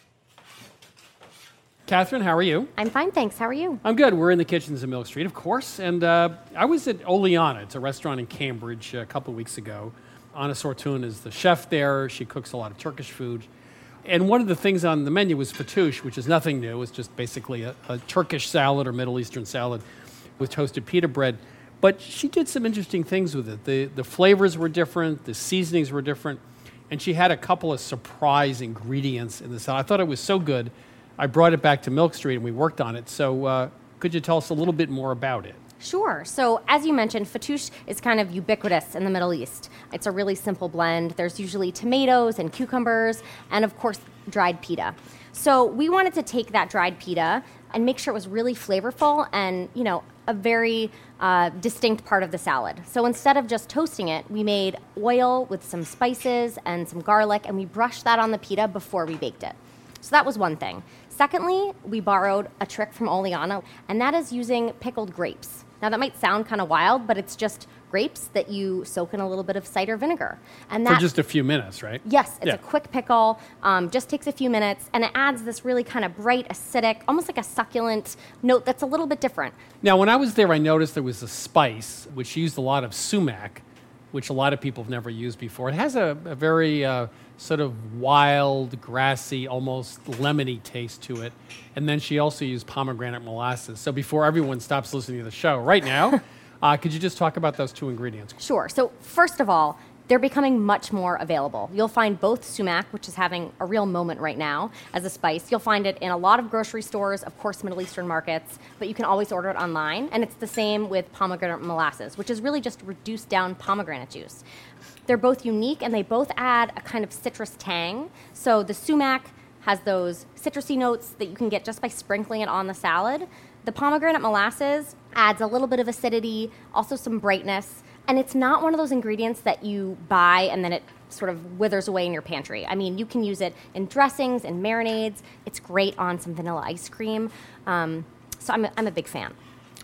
Catherine, how are you? I'm fine, thanks. How are you? I'm good. We're in the kitchens of Milk Street, of course. And uh, I was at Oleana. It's a restaurant in Cambridge a couple of weeks ago. Anna Sortun is the chef there. She cooks a lot of Turkish food. And one of the things on the menu was fattoush, which is nothing new. It's just basically a, a Turkish salad or Middle Eastern salad with toasted pita bread. But she did some interesting things with it. The, the flavors were different. The seasonings were different. And she had a couple of surprise ingredients in the salad. I thought it was so good, I brought it back to Milk Street and we worked on it. So uh, could you tell us a little bit more about it? Sure. So as you mentioned, fattoush is kind of ubiquitous in the Middle East. It's a really simple blend. There's usually tomatoes and cucumbers and, of course, dried pita. So we wanted to take that dried pita and make sure it was really flavorful and, you know, a very uh, distinct part of the salad. So instead of just toasting it, we made oil with some spices and some garlic, and we brushed that on the pita before we baked it. So that was one thing. Secondly, we borrowed a trick from Oleana, and that is using pickled grapes. Now, that might sound kind of wild, but it's just grapes that you soak in a little bit of cider vinegar. And that, for just a few minutes, right? Yes, it's yeah. a quick pickle, um, just takes a few minutes, and it adds this really kind of bright, acidic, almost like a succulent note that's a little bit different. Now, when I was there, I noticed there was a spice, which used a lot of sumac, which a lot of people have never used before. It has a, a very uh, sort of wild, grassy, almost lemony taste to it. And then she also used pomegranate molasses. So before everyone stops listening to the show right now, uh, could you just talk about those two ingredients? Sure. So first of all, they're becoming much more available. You'll find both sumac, which is having a real moment right now as a spice. You'll find it in a lot of grocery stores, of course, Middle Eastern markets, but you can always order it online. And it's the same with pomegranate molasses, which is really just reduced down pomegranate juice. They're both unique, and they both add a kind of citrus tang. So the sumac has those citrusy notes that you can get just by sprinkling it on the salad. The pomegranate molasses adds a little bit of acidity, also some brightness. And it's not one of those ingredients that you buy and then it sort of withers away in your pantry. I mean, you can use it in dressings and marinades. It's great on some vanilla ice cream. Um, so I'm a, I'm a big fan.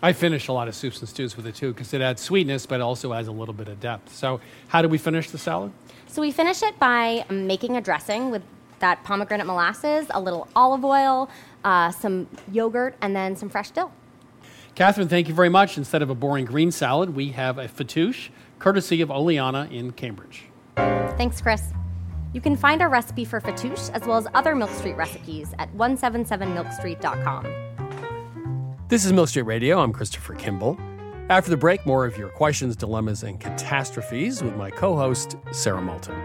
I finish a lot of soups and stews with it too because it adds sweetness, but also adds a little bit of depth. So how do we finish the salad? So we finish it by making a dressing with that pomegranate molasses, a little olive oil, uh, some yogurt, and then some fresh dill. Catherine, thank you very much. Instead of a boring green salad, we have a fattoush, courtesy of Oleana in Cambridge. Thanks, Chris. You can find our recipe for fattoush as well as other Milk Street recipes at one seven seven milk street dot com. This is Milk Street Radio. I'm Christopher Kimball. After the break, more of your questions, dilemmas, and catastrophes with my co-host, Sarah Moulton.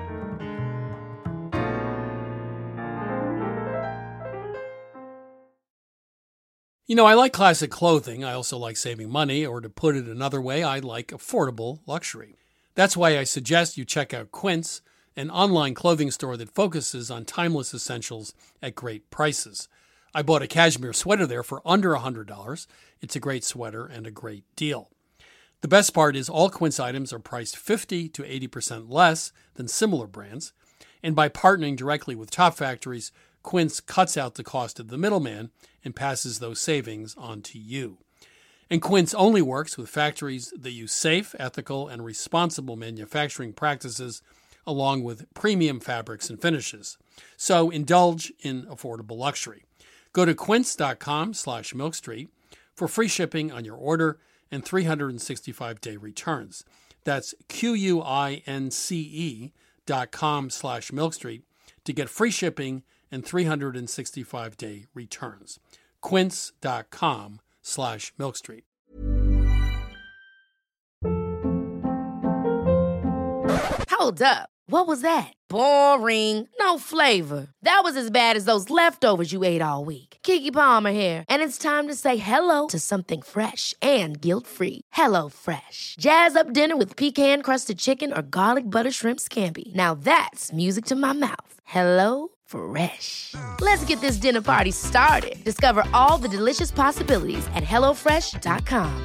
You know, I like classic clothing. I also like saving money, or to put it another way, I like affordable luxury. That's why I suggest you check out Quince, an online clothing store that focuses on timeless essentials at great prices. I bought a cashmere sweater there for under one hundred dollars. It's a great sweater and a great deal. The best part is all Quince items are priced fifty to eighty percent less than similar brands. And by partnering directly with top factories, Quince cuts out the cost of the middleman and passes those savings on to you. And Quince only works with factories that use safe, ethical, and responsible manufacturing practices along with premium fabrics and finishes. So indulge in affordable luxury. Go to quince.com slash milkstreet for free shipping on your order and three hundred sixty-five day returns. That's Q-U-I-N-C-E dot com slash milkstreet to get free shipping and three hundred sixty-five day returns. Quince.com slash milkstreet. Hold up. What was that? Boring. No flavor. That was as bad as those leftovers you ate all week. Keke Palmer here, and it's time to say hello to something fresh and guilt-free. Hello Fresh. Jazz up dinner with pecan-crusted chicken or garlic butter shrimp scampi. Now that's music to my mouth. Hello Fresh. Let's get this dinner party started. Discover all the delicious possibilities at hello fresh dot com.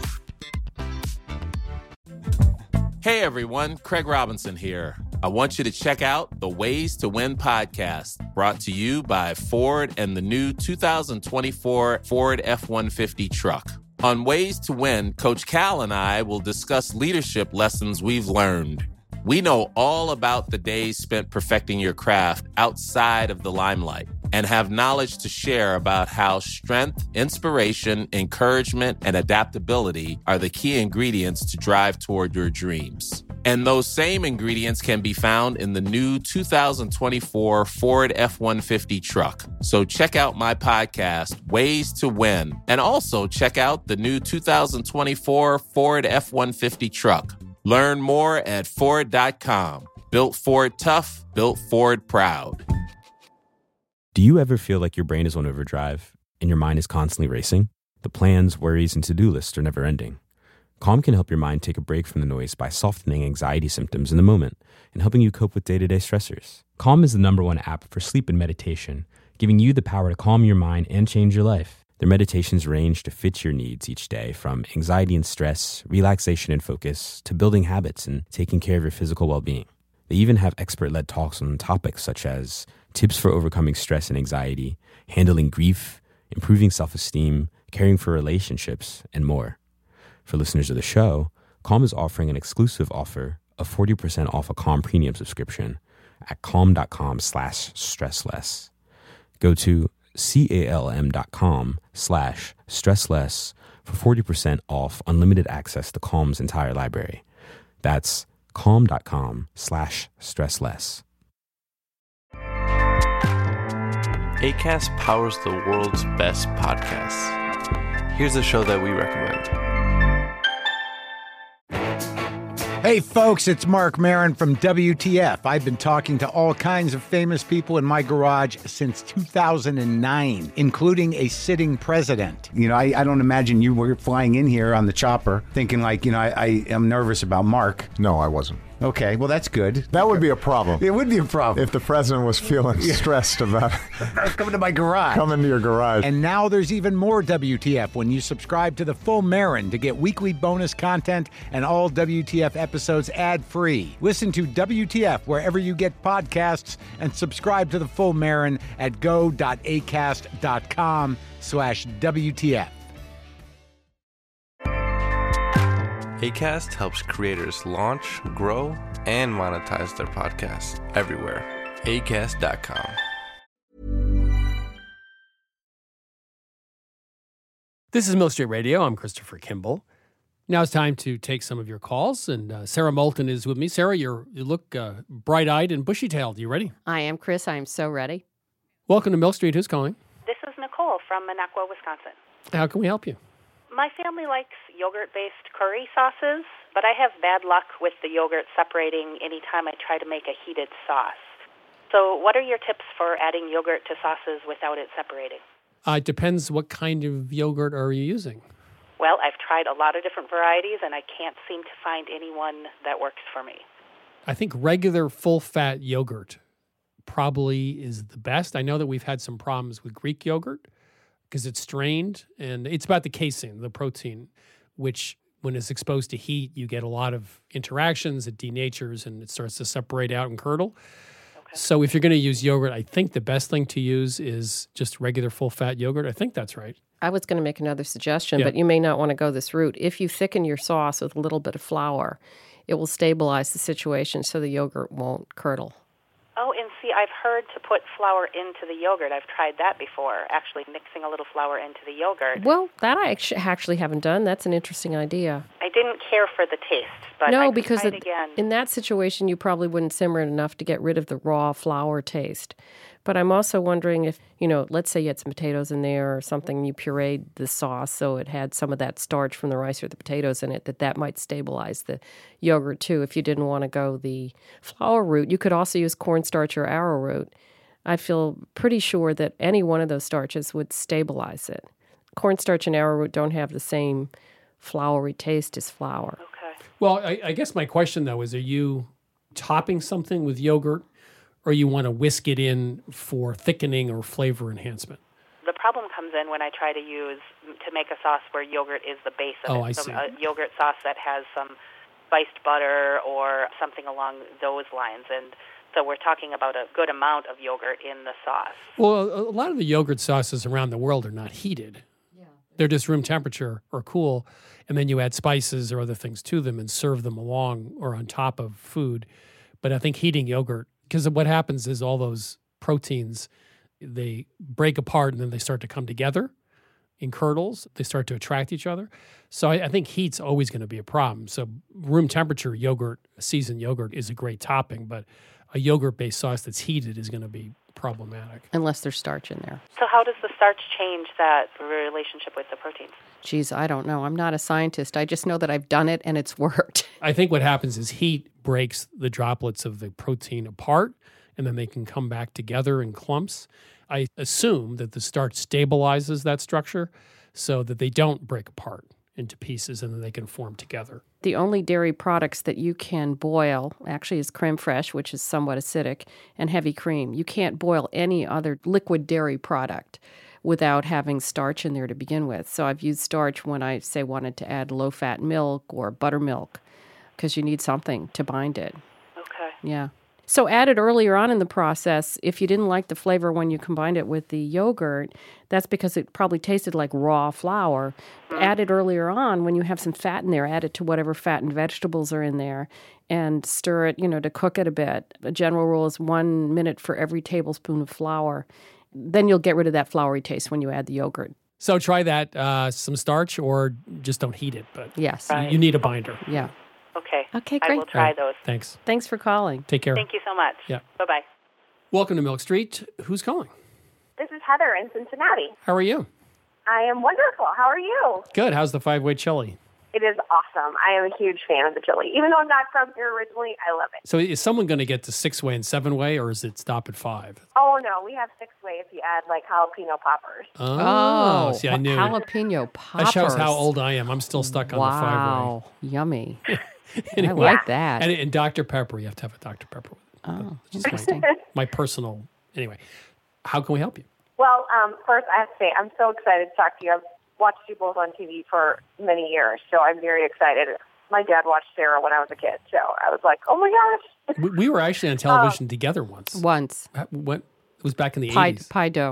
Hey everyone, Craig Robinson here. I want you to check out the Ways to Win podcast, brought to you by Ford and the new two thousand twenty-four Ford F one fifty truck. On Ways to Win, Coach Cal and I will discuss leadership lessons we've learned. We know all about the days spent perfecting your craft outside of the limelight and have knowledge to share about how strength, inspiration, encouragement, and adaptability are the key ingredients to drive toward your dreams. And those same ingredients can be found in the new two thousand twenty-four Ford F one fifty truck. So check out my podcast, Ways to Win, and also check out the new two thousand twenty-four Ford F one fifty truck. Learn more at Ford dot com. Built Ford tough, built Ford proud. Do you ever feel like your brain is on overdrive and your mind is constantly racing? The plans, worries, and to-do lists are never ending. Calm can help your mind take a break from the noise by softening anxiety symptoms in the moment and helping you cope with day-to-day stressors. Calm is the number one app for sleep and meditation, giving you the power to calm your mind and change your life. Their meditations range to fit your needs each day, from anxiety and stress, relaxation and focus, to building habits and taking care of your physical well-being. They even have expert-led talks on topics such as tips for overcoming stress and anxiety, handling grief, improving self-esteem, caring for relationships, and more. For listeners of the show, Calm is offering an exclusive offer of forty percent off a Calm premium subscription at calm.com slash stressless. Go to calm.com slash stressless for forty percent off unlimited access to Calm's entire library. That's calm.com slash stressless. Acast powers the world's best podcasts. Here's a show that we recommend. Hey folks, it's Mark Maron from W T F. I've been talking to all kinds of famous people in my garage since two thousand nine, including a sitting president. You know, I, I don't imagine you were flying in here on the chopper thinking like, you know, I, I am nervous about Mark. No, I wasn't. Okay, well, that's good. That would be a problem. It would be a problem. If the president was feeling yeah. stressed about coming to my garage. Coming to your garage. And now there's even more W T F when you subscribe to the Full Marin to get weekly bonus content and all W T F episodes ad-free. Listen to W T F wherever you get podcasts and subscribe to the Full Marin at go.acast.com slash WTF. Acast helps creators launch, grow, and monetize their podcasts everywhere. acast dot com. This is Mill Street Radio. I'm Christopher Kimball. Now it's time to take some of your calls, and uh, Sarah Moulton is with me. Sarah, you're, you look uh, bright-eyed and bushy-tailed. You ready? I am, Chris. I am so ready. Welcome to Mill Street. Who's calling? This is Nicole from Minocqua, Wisconsin. How can we help you? My family likes yogurt-based curry sauces, but I have bad luck with the yogurt separating anytime I try to make a heated sauce. So what are your tips for adding yogurt to sauces without it separating? Uh, it depends what kind of yogurt are you using. Well, I've tried a lot of different varieties, and I can't seem to find any one that works for me. I think regular full-fat yogurt probably is the best. I know that we've had some problems with Greek yogurt because it's strained, and it's about the casein, the protein, which when it's exposed to heat, you get a lot of interactions, it denatures, and it starts to separate out and curdle. Okay. So if you're going to use yogurt, I think the best thing to use is just regular full-fat yogurt. I think that's right. I was going to make another suggestion, Yeah. but you may not want to go this route. If you thicken your sauce with a little bit of flour, it will stabilize the situation so the yogurt won't curdle. Oh, and see, I've heard to put flour into the yogurt. I've tried that before, actually mixing a little flour into the yogurt. Well, that I actu- actually haven't done. That's an interesting idea. I didn't care for the taste, but no, I could because try it it- again. in that situation, you probably wouldn't simmer it enough to get rid of the raw flour taste. But I'm also wondering if, you know, let's say you had some potatoes in there or something, and you pureed the sauce so it had some of that starch from the rice or the potatoes in it, that that might stabilize the yogurt too. If you didn't want to go the flour route, you could also use cornstarch or arrowroot. I feel pretty sure that any one of those starches would stabilize it. Cornstarch and arrowroot don't have the same floury taste as flour. Well, I, I guess my question, though, is are you topping something with yogurt, or you want to whisk it in for thickening or flavor enhancement? The problem comes in when I try to use, to make a sauce where yogurt is the base of Oh, it. I so see. a yogurt sauce that has some spiced butter or something along those lines. And so we're talking about a good amount of yogurt in the sauce. Well, a a lot of the yogurt sauces around the world are not heated. They're just room temperature or cool, and then you add spices or other things to them and serve them along or on top of food. But I think heating yogurt, because what happens is all those proteins, they break apart and then they start to come together in curdles. They start to attract each other. So I, I think heat's always going to be a problem. So room temperature yogurt, seasoned yogurt, is a great topping, but a yogurt-based sauce that's heated is going to be problematic. Unless there's starch in there. So how does the starch change that relationship with the proteins? Geez, I don't know. I'm not a scientist. I just know that I've done it and it's worked. I think what happens is heat breaks the droplets of the protein apart, and then they can come back together in clumps. I assume that the starch stabilizes that structure so that they don't break apart into pieces and then they can form together. The only dairy products that you can boil actually is creme fraiche, which is somewhat acidic, and heavy cream. You can't boil any other liquid dairy product without having starch in there to begin with. So I've used starch when I, say, wanted to add low-fat milk or buttermilk because you need something to bind it. Okay. Yeah. So add it earlier on in the process. If you didn't like the flavor when you combined it with the yogurt, that's because it probably tasted like raw flour. Add it earlier on when you have some fat in there. Add it to whatever fat and vegetables are in there and stir it, you know, to cook it a bit. A general rule is one minute for every tablespoon of flour. Then you'll get rid of that floury taste when you add the yogurt. So try that, uh, some starch, or just don't heat it. But Yes. you- you need a binder. Yeah. Okay. Okay, I great. will try All right. those. Thanks. Thanks for calling. Take care. Thank you so much. Yeah. Bye-bye. Welcome to Milk Street. Who's calling? This is Heather in Cincinnati. How are you? I am wonderful. How are you? Good. How's the five-way chili? It is awesome. I am a huge fan of the chili. Even though I'm not from here originally, I love it. So is someone going to get to six-way and seven-way, or is it stop at five? Oh, no. We have six-way if you add, like, jalapeno poppers. Oh, see, I knew. Jalapeno poppers. That shows how old I am. I'm still stuck on the five-way. Wow. Yummy. Anyway. I like that. And, and Doctor Pepper, you have to have a Doctor Pepper with it. Oh, Just interesting. my, my personal, anyway. How can we help you? Well, um, first, I have to say, I'm so excited to talk to you. I've watched you both on T V for many years, so I'm very excited. My dad watched Sarah when I was a kid, so I was like, oh, my gosh. We, we were actually on television together once. Once. Uh, What, it was back in the Pie, eighties. pie dough.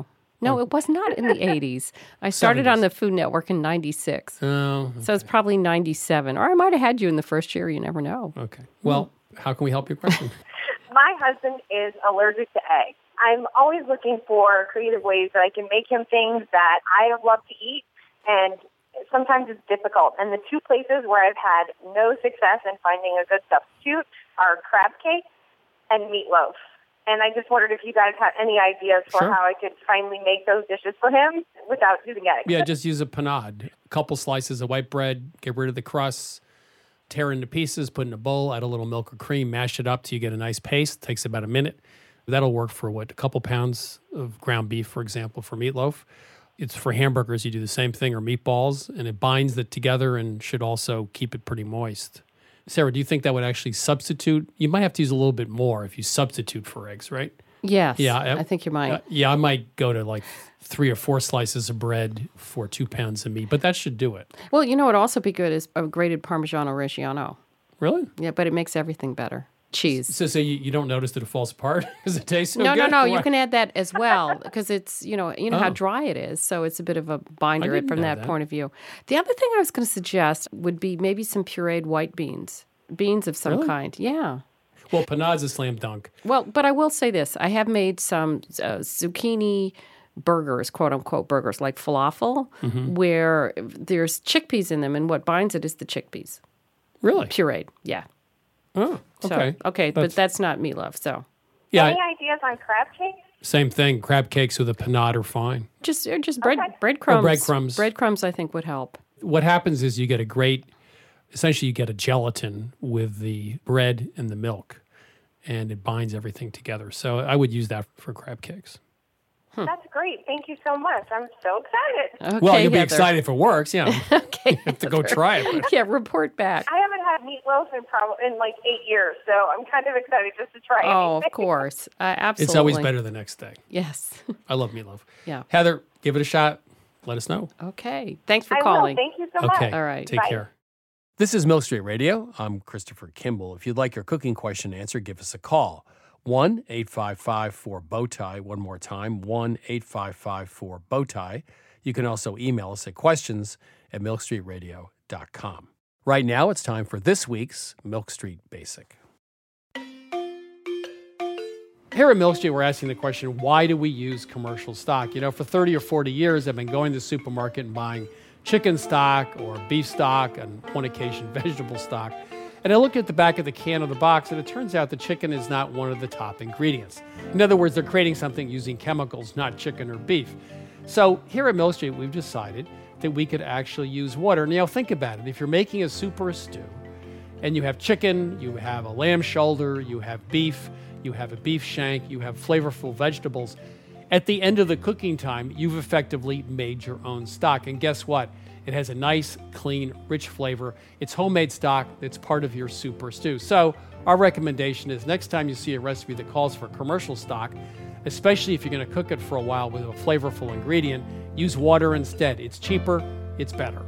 No, it was not in the eighties. I started on the Food Network in ninety-six. Oh, okay. So it's probably ninety-seven. Or I might have had you in the first year. You never know. Okay. Well, how can we help your question? My husband is allergic to eggs. I'm always looking for creative ways that I can make him things that I love to eat, and sometimes it's difficult. And the two places where I've had no success in finding a good substitute are crab cake and meatloaf. And I just wondered if you guys had any ideas for Sure. how I could finally make those dishes for him without using eggs. Yeah, just use a panade. A couple slices of white bread, get rid of the crust, tear it into pieces, put it in a bowl, add a little milk or cream, mash it up till you get a nice paste. Takes about a minute. That'll work for what, a couple pounds of ground beef, for example, for meatloaf. It's for hamburgers, you do the same thing, or meatballs, and it binds it together and should also keep it pretty moist. Sarah, do you think that would actually substitute? You might have to use a little bit more if you substitute for eggs, right? Yes. Yeah, I think you might. Uh, yeah, I might go to like three or four slices of bread for two pounds of meat, but that should do it. Well, you know what would also be good is a grated Parmigiano Reggiano. Really? Yeah, but it makes everything better. Cheese. So, so you, you don't notice that it falls apart because it tastes so no, good? no, no. Or You what? can add that as well because it's, you know, you know Oh. how dry it is. So it's a bit of a I binder didn't from know that, that. point of view. The other thing I was going to suggest would be maybe some pureed white beans, beans of some Really? kind. Yeah. Well, panade's a slam dunk. Well, but I will say this. I have made some uh, zucchini burgers, quote unquote burgers, like falafel, Mhm. where there's chickpeas in them, and what binds it is the chickpeas. Really? Pureed, yeah. Oh, So, okay. okay, but That's- that's not meatloaf, so. Yeah, Any ideas on crab cake? same thing. Crab cakes with a panade are fine. Just or just bread Okay. breadcrumbs. Or breadcrumbs. Breadcrumbs, I think, would help. What happens is you get a great, essentially you get a gelatin with the bread and the milk, and it binds everything together. So I would use that for crab cakes. That's great. Thank you so much. I'm so excited. Okay, well, you'll be Heather. excited if it works. Yeah. Okay, you have to go try it. Yeah, report back. I haven't had meatloaf in probably in like eight years, so I'm kind of excited just to try it. Oh, of course. Uh, absolutely. It's always better the next day. Yes. I love meatloaf. Yeah. Heather, give it a shot. Let us know. Okay. Thanks for I will. calling. Thank you so much. Okay. All right. Take Bye. care. This is Milk Street Radio. I'm Christopher Kimball. If you'd like your cooking question answered, give us a call. one eight five five four bow tie. One more time, one eight five five four bow tie. You can also email us at questions at milk street radio dot com. Right now, it's time for this week's Milk Street Basic. Here at Milk Street, we're asking the question, why do we use commercial stock? You know, for thirty or forty years, I've been going to the supermarket and buying chicken stock or beef stock, and on one occasion, vegetable stock. And I look at the back of the can of the box, and it turns out the chicken is not one of the top ingredients. In other words, they're creating something using chemicals, not chicken or beef. So here at Milk Street, we've decided that we could actually use water. Now, think about it. If you're making a soup or a stew, and you have chicken, you have a lamb shoulder, you have beef, you have a beef shank, you have flavorful vegetables, at the end of the cooking time, you've effectively made your own stock. And guess what? It has a nice, clean, rich flavor. It's homemade stock that's part of your soup or stew. So our recommendation is next time you see a recipe that calls for commercial stock, especially if you're going to cook it for a while with a flavorful ingredient, use water instead. It's cheaper, it's better.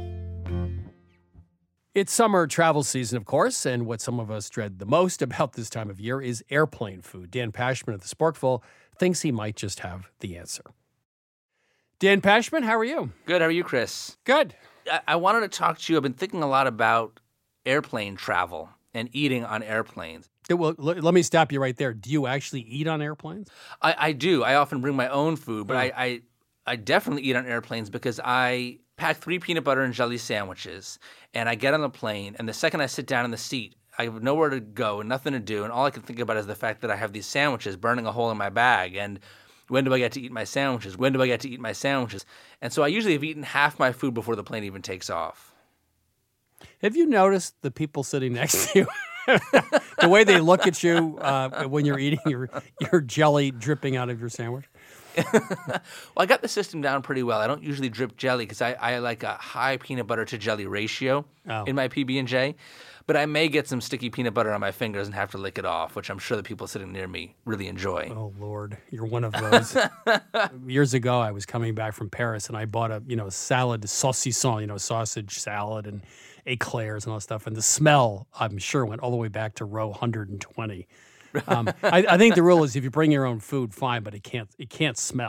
It's summer travel season, of course, and what some of us dread the most about this time of year is airplane food. Dan Pashman of the Sporkful thinks he might just have the answer. Dan Pashman, how are you? Good. How are you, Chris? Good. I, I wanted to talk to you. I've been thinking a lot about airplane travel and eating on airplanes. Well, l- let me stop you right there. Do you actually eat on airplanes? I, I do. I often bring my own food, but Oh. I, I I definitely eat on airplanes because I pack three peanut butter and jelly sandwiches, and I get on the plane, and the second I sit down in the seat, I have nowhere to go and nothing to do, and all I can think about is the fact that I have these sandwiches burning a hole in my bag, and when do I get to eat my sandwiches? When do I get to eat my sandwiches? And so I usually have eaten half my food before the plane even takes off. Have you noticed the people sitting next to you? The way they look at you uh, when you're eating your, your jelly dripping out of your sandwich? Well, I got the system down pretty well. I don't usually drip jelly because I, I like a high peanut butter to jelly ratio Oh. in my P B and J. But I may get some sticky peanut butter on my fingers and have to lick it off, which I'm sure the people sitting near me really enjoy. Oh, Lord. You're one of those. Years ago, I was coming back from Paris, and I bought a, you know, salad, saucisson, you know, sausage salad and eclairs and all that stuff. And the smell, I'm sure, went all the way back to row one hundred twenty. Um, I, I think the rule is if you bring your own food, fine, but it can't it can't smell.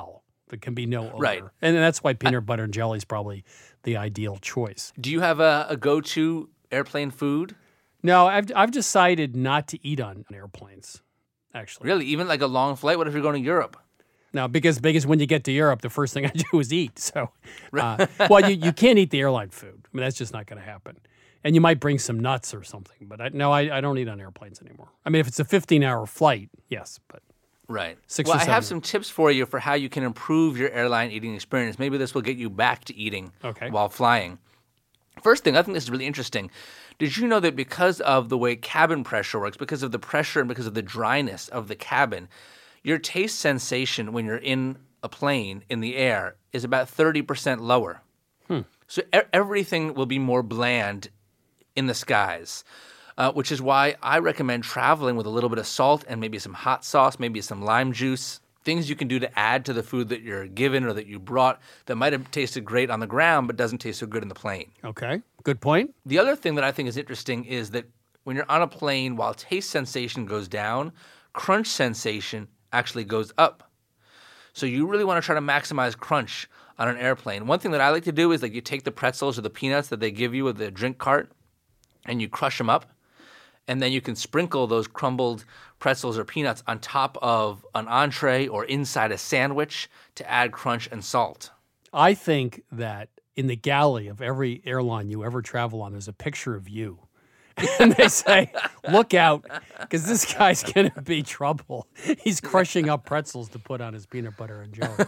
There can be no odor. Right. And that's why peanut butter and jelly is probably the ideal choice. Do you have a, a go-to airplane food? No, I've I've decided not to eat on airplanes, actually. Really? Even like a long flight? What if you're going to Europe? No, because because when you get to Europe, the first thing I do is eat. So, uh, well, you, you can't eat the airline food. I mean, that's just not going to happen. And you might bring some nuts or something. But I, no, I, I don't eat on airplanes anymore. I mean, if it's a fifteen-hour flight, yes, but right. Six well, or I seven. have some tips for you for how you can improve your airline eating experience. Maybe this will get you back to eating okay. while flying. First thing, I think this is really interesting. Did you know that because of the way cabin pressure works, because of the pressure and because of the dryness of the cabin, your taste sensation when you're in a plane in the air is about thirty percent lower. Hmm. So e- everything will be more bland in the skies, uh, which is why I recommend traveling with a little bit of salt and maybe some hot sauce, maybe some lime juice, things you can do to add to the food that you're given or that you brought that might have tasted great on the ground but doesn't taste so good in the plane. Okay, good point. The other thing that I think is interesting is that when you're on a plane, while taste sensation goes down, crunch sensation actually goes up. So you really want to try to maximize crunch on an airplane. One thing that I like to do is like you take the pretzels or the peanuts that they give you with the drink cart and you crush them up, and then you can sprinkle those crumbled pretzels or peanuts on top of an entree or inside a sandwich to add crunch and salt. I think that in the galley of every airline you ever travel on, there's a picture of you. And they say, look out, because this guy's going to be trouble. He's crushing up pretzels to put on his peanut butter and jelly.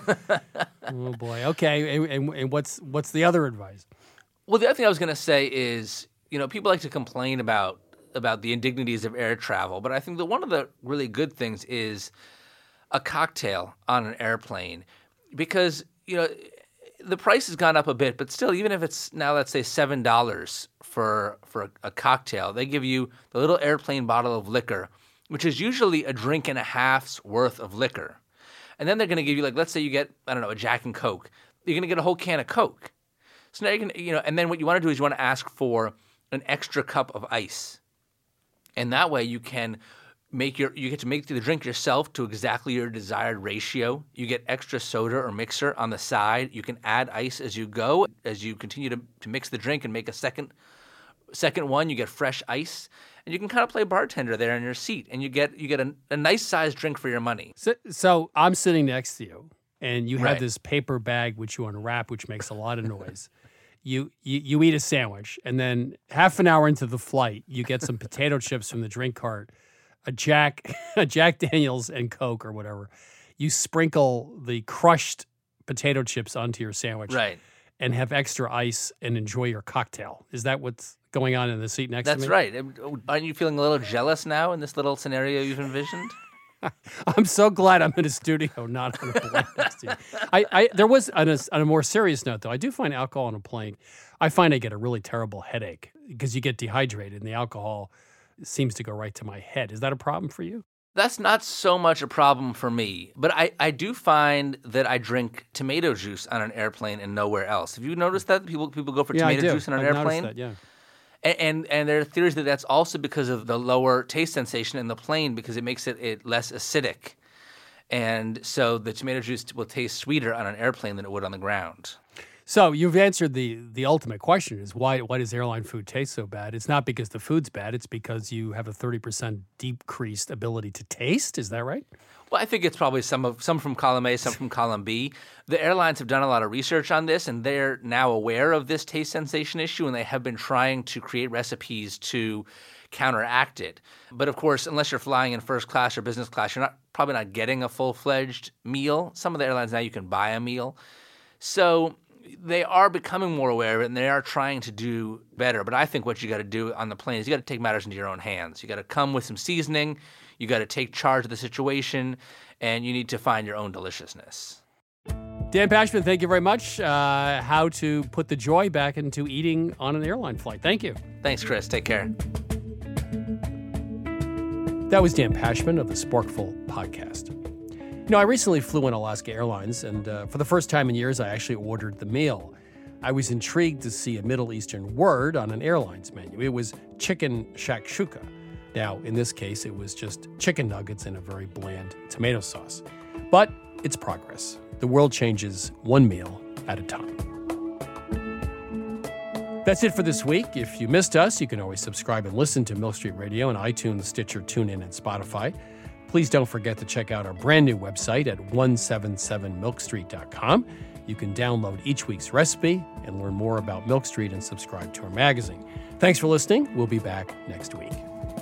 Oh, boy. Okay, and, and, and what's what's the other advice? Well, the other thing I was going to say is, you know, people like to complain about about the indignities of air travel, but I think that one of the really good things is a cocktail on an airplane because, you know, the price has gone up a bit, but still, even if it's now, let's say seven dollars for for a, a cocktail, they give you the little airplane bottle of liquor, which is usually a drink and a half's worth of liquor. And then they're going to give you, like, let's say you get, I don't know, a Jack and Coke. You're going to get a whole can of Coke. So now you can, you know, and then what you want to do is you want to ask for an extra cup of ice. And that way you can make your, you get to make the drink yourself to exactly your desired ratio. You get extra soda or mixer on the side. You can add ice as you go. As you continue to, to mix the drink and make a second second one, you get fresh ice. And you can kind of play bartender there in your seat. And you get you get a, a nice sized drink for your money. So, so I'm sitting next to you, and you have Right. this paper bag which you unwrap, which makes a lot of noise. You, you you eat a sandwich, and then half an hour into the flight, you get some potato chips from the drink cart, a Jack, a Jack Daniels and Coke or whatever. You sprinkle the crushed potato chips onto your sandwich, Right. and have extra ice and enjoy your cocktail. Is that what's going on in the seat next to That's me? right. Aren't you feeling a little jealous now in this little scenario you've envisioned? I'm so glad I'm in a studio, not on a plane next to you. I, I, there was, on a, on a more serious note, though, I do find alcohol on a plane, I find I get a really terrible headache because you get dehydrated and the alcohol seems to go right to my head. Is that a problem for you? That's not so much a problem for me, but I, I do find that I drink tomato juice on an airplane and nowhere else. Have you noticed that? People people go for yeah, tomato I do. juice on an I've airplane? noticed that, yeah. And, and and there are theories that that's also because of the lower taste sensation in the plane because it makes it, it less acidic. And so the tomato juice will taste sweeter on an airplane than it would on the ground. So you've answered the the ultimate question: is why why does airline food taste so bad? It's not because the food's bad; it's because you have a thirty percent decreased ability to taste. Is that right? Well, I think it's probably some of some from column A, some from column B. The airlines have done a lot of research on this, and they're now aware of this taste sensation issue, and they have been trying to create recipes to counteract it. But of course, unless you're flying in first class or business class, you're not probably not getting a full-fledged meal. Some of the airlines now you can buy a meal. So they are becoming more aware of it, and they are trying to do better. But I think what you got to do on the plane is you got to take matters into your own hands. You got to come with some seasoning. You got to take charge of the situation, and you need to find your own deliciousness. Dan Pashman, thank you very much. Uh, how to put the joy back into eating on an airline flight. Thank you. Thanks, Chris. Take care. That was Dan Pashman of the Sporkful podcast. You know, I recently flew in Alaska Airlines, and uh, for the first time in years, I actually ordered the meal. I was intrigued to see a Middle Eastern word on an airline's menu. It was chicken shakshuka. Now, in this case, it was just chicken nuggets in a very bland tomato sauce. But it's progress. The world changes one meal at a time. That's it for this week. If you missed us, you can always subscribe and listen to Milk Street Radio on iTunes, Stitcher, TuneIn, and Spotify. Please don't forget to check out our brand new website at one seventy-seven milk street dot com. You can download each week's recipe and learn more about Milk Street and subscribe to our magazine. Thanks for listening. We'll be back next week.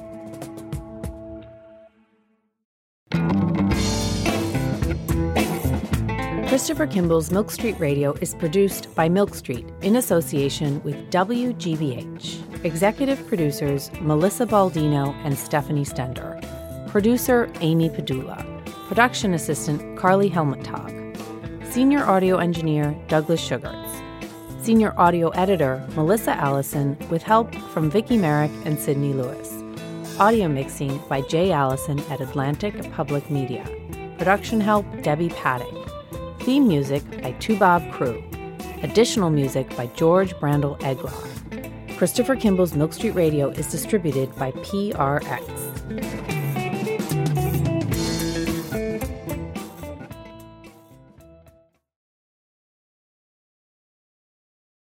Christopher Kimball's Milk Street Radio is produced by Milk Street in association with W G B H. Executive producers Melissa Baldino and Stephanie Stender. Producer Amy Padula. Production assistant Carly Helmuttag. Senior audio engineer Douglas Sugarts. Senior audio editor Melissa Allison with help from Vicki Merrick and Sydney Lewis. Audio mixing by Jay Allison at Atlantic Public Media. Production help Debbie Paddock. Theme music by Tubob Crew. Additional music by George Brandel Eglar. Christopher Kimball's Milk Street Radio is distributed by P R X.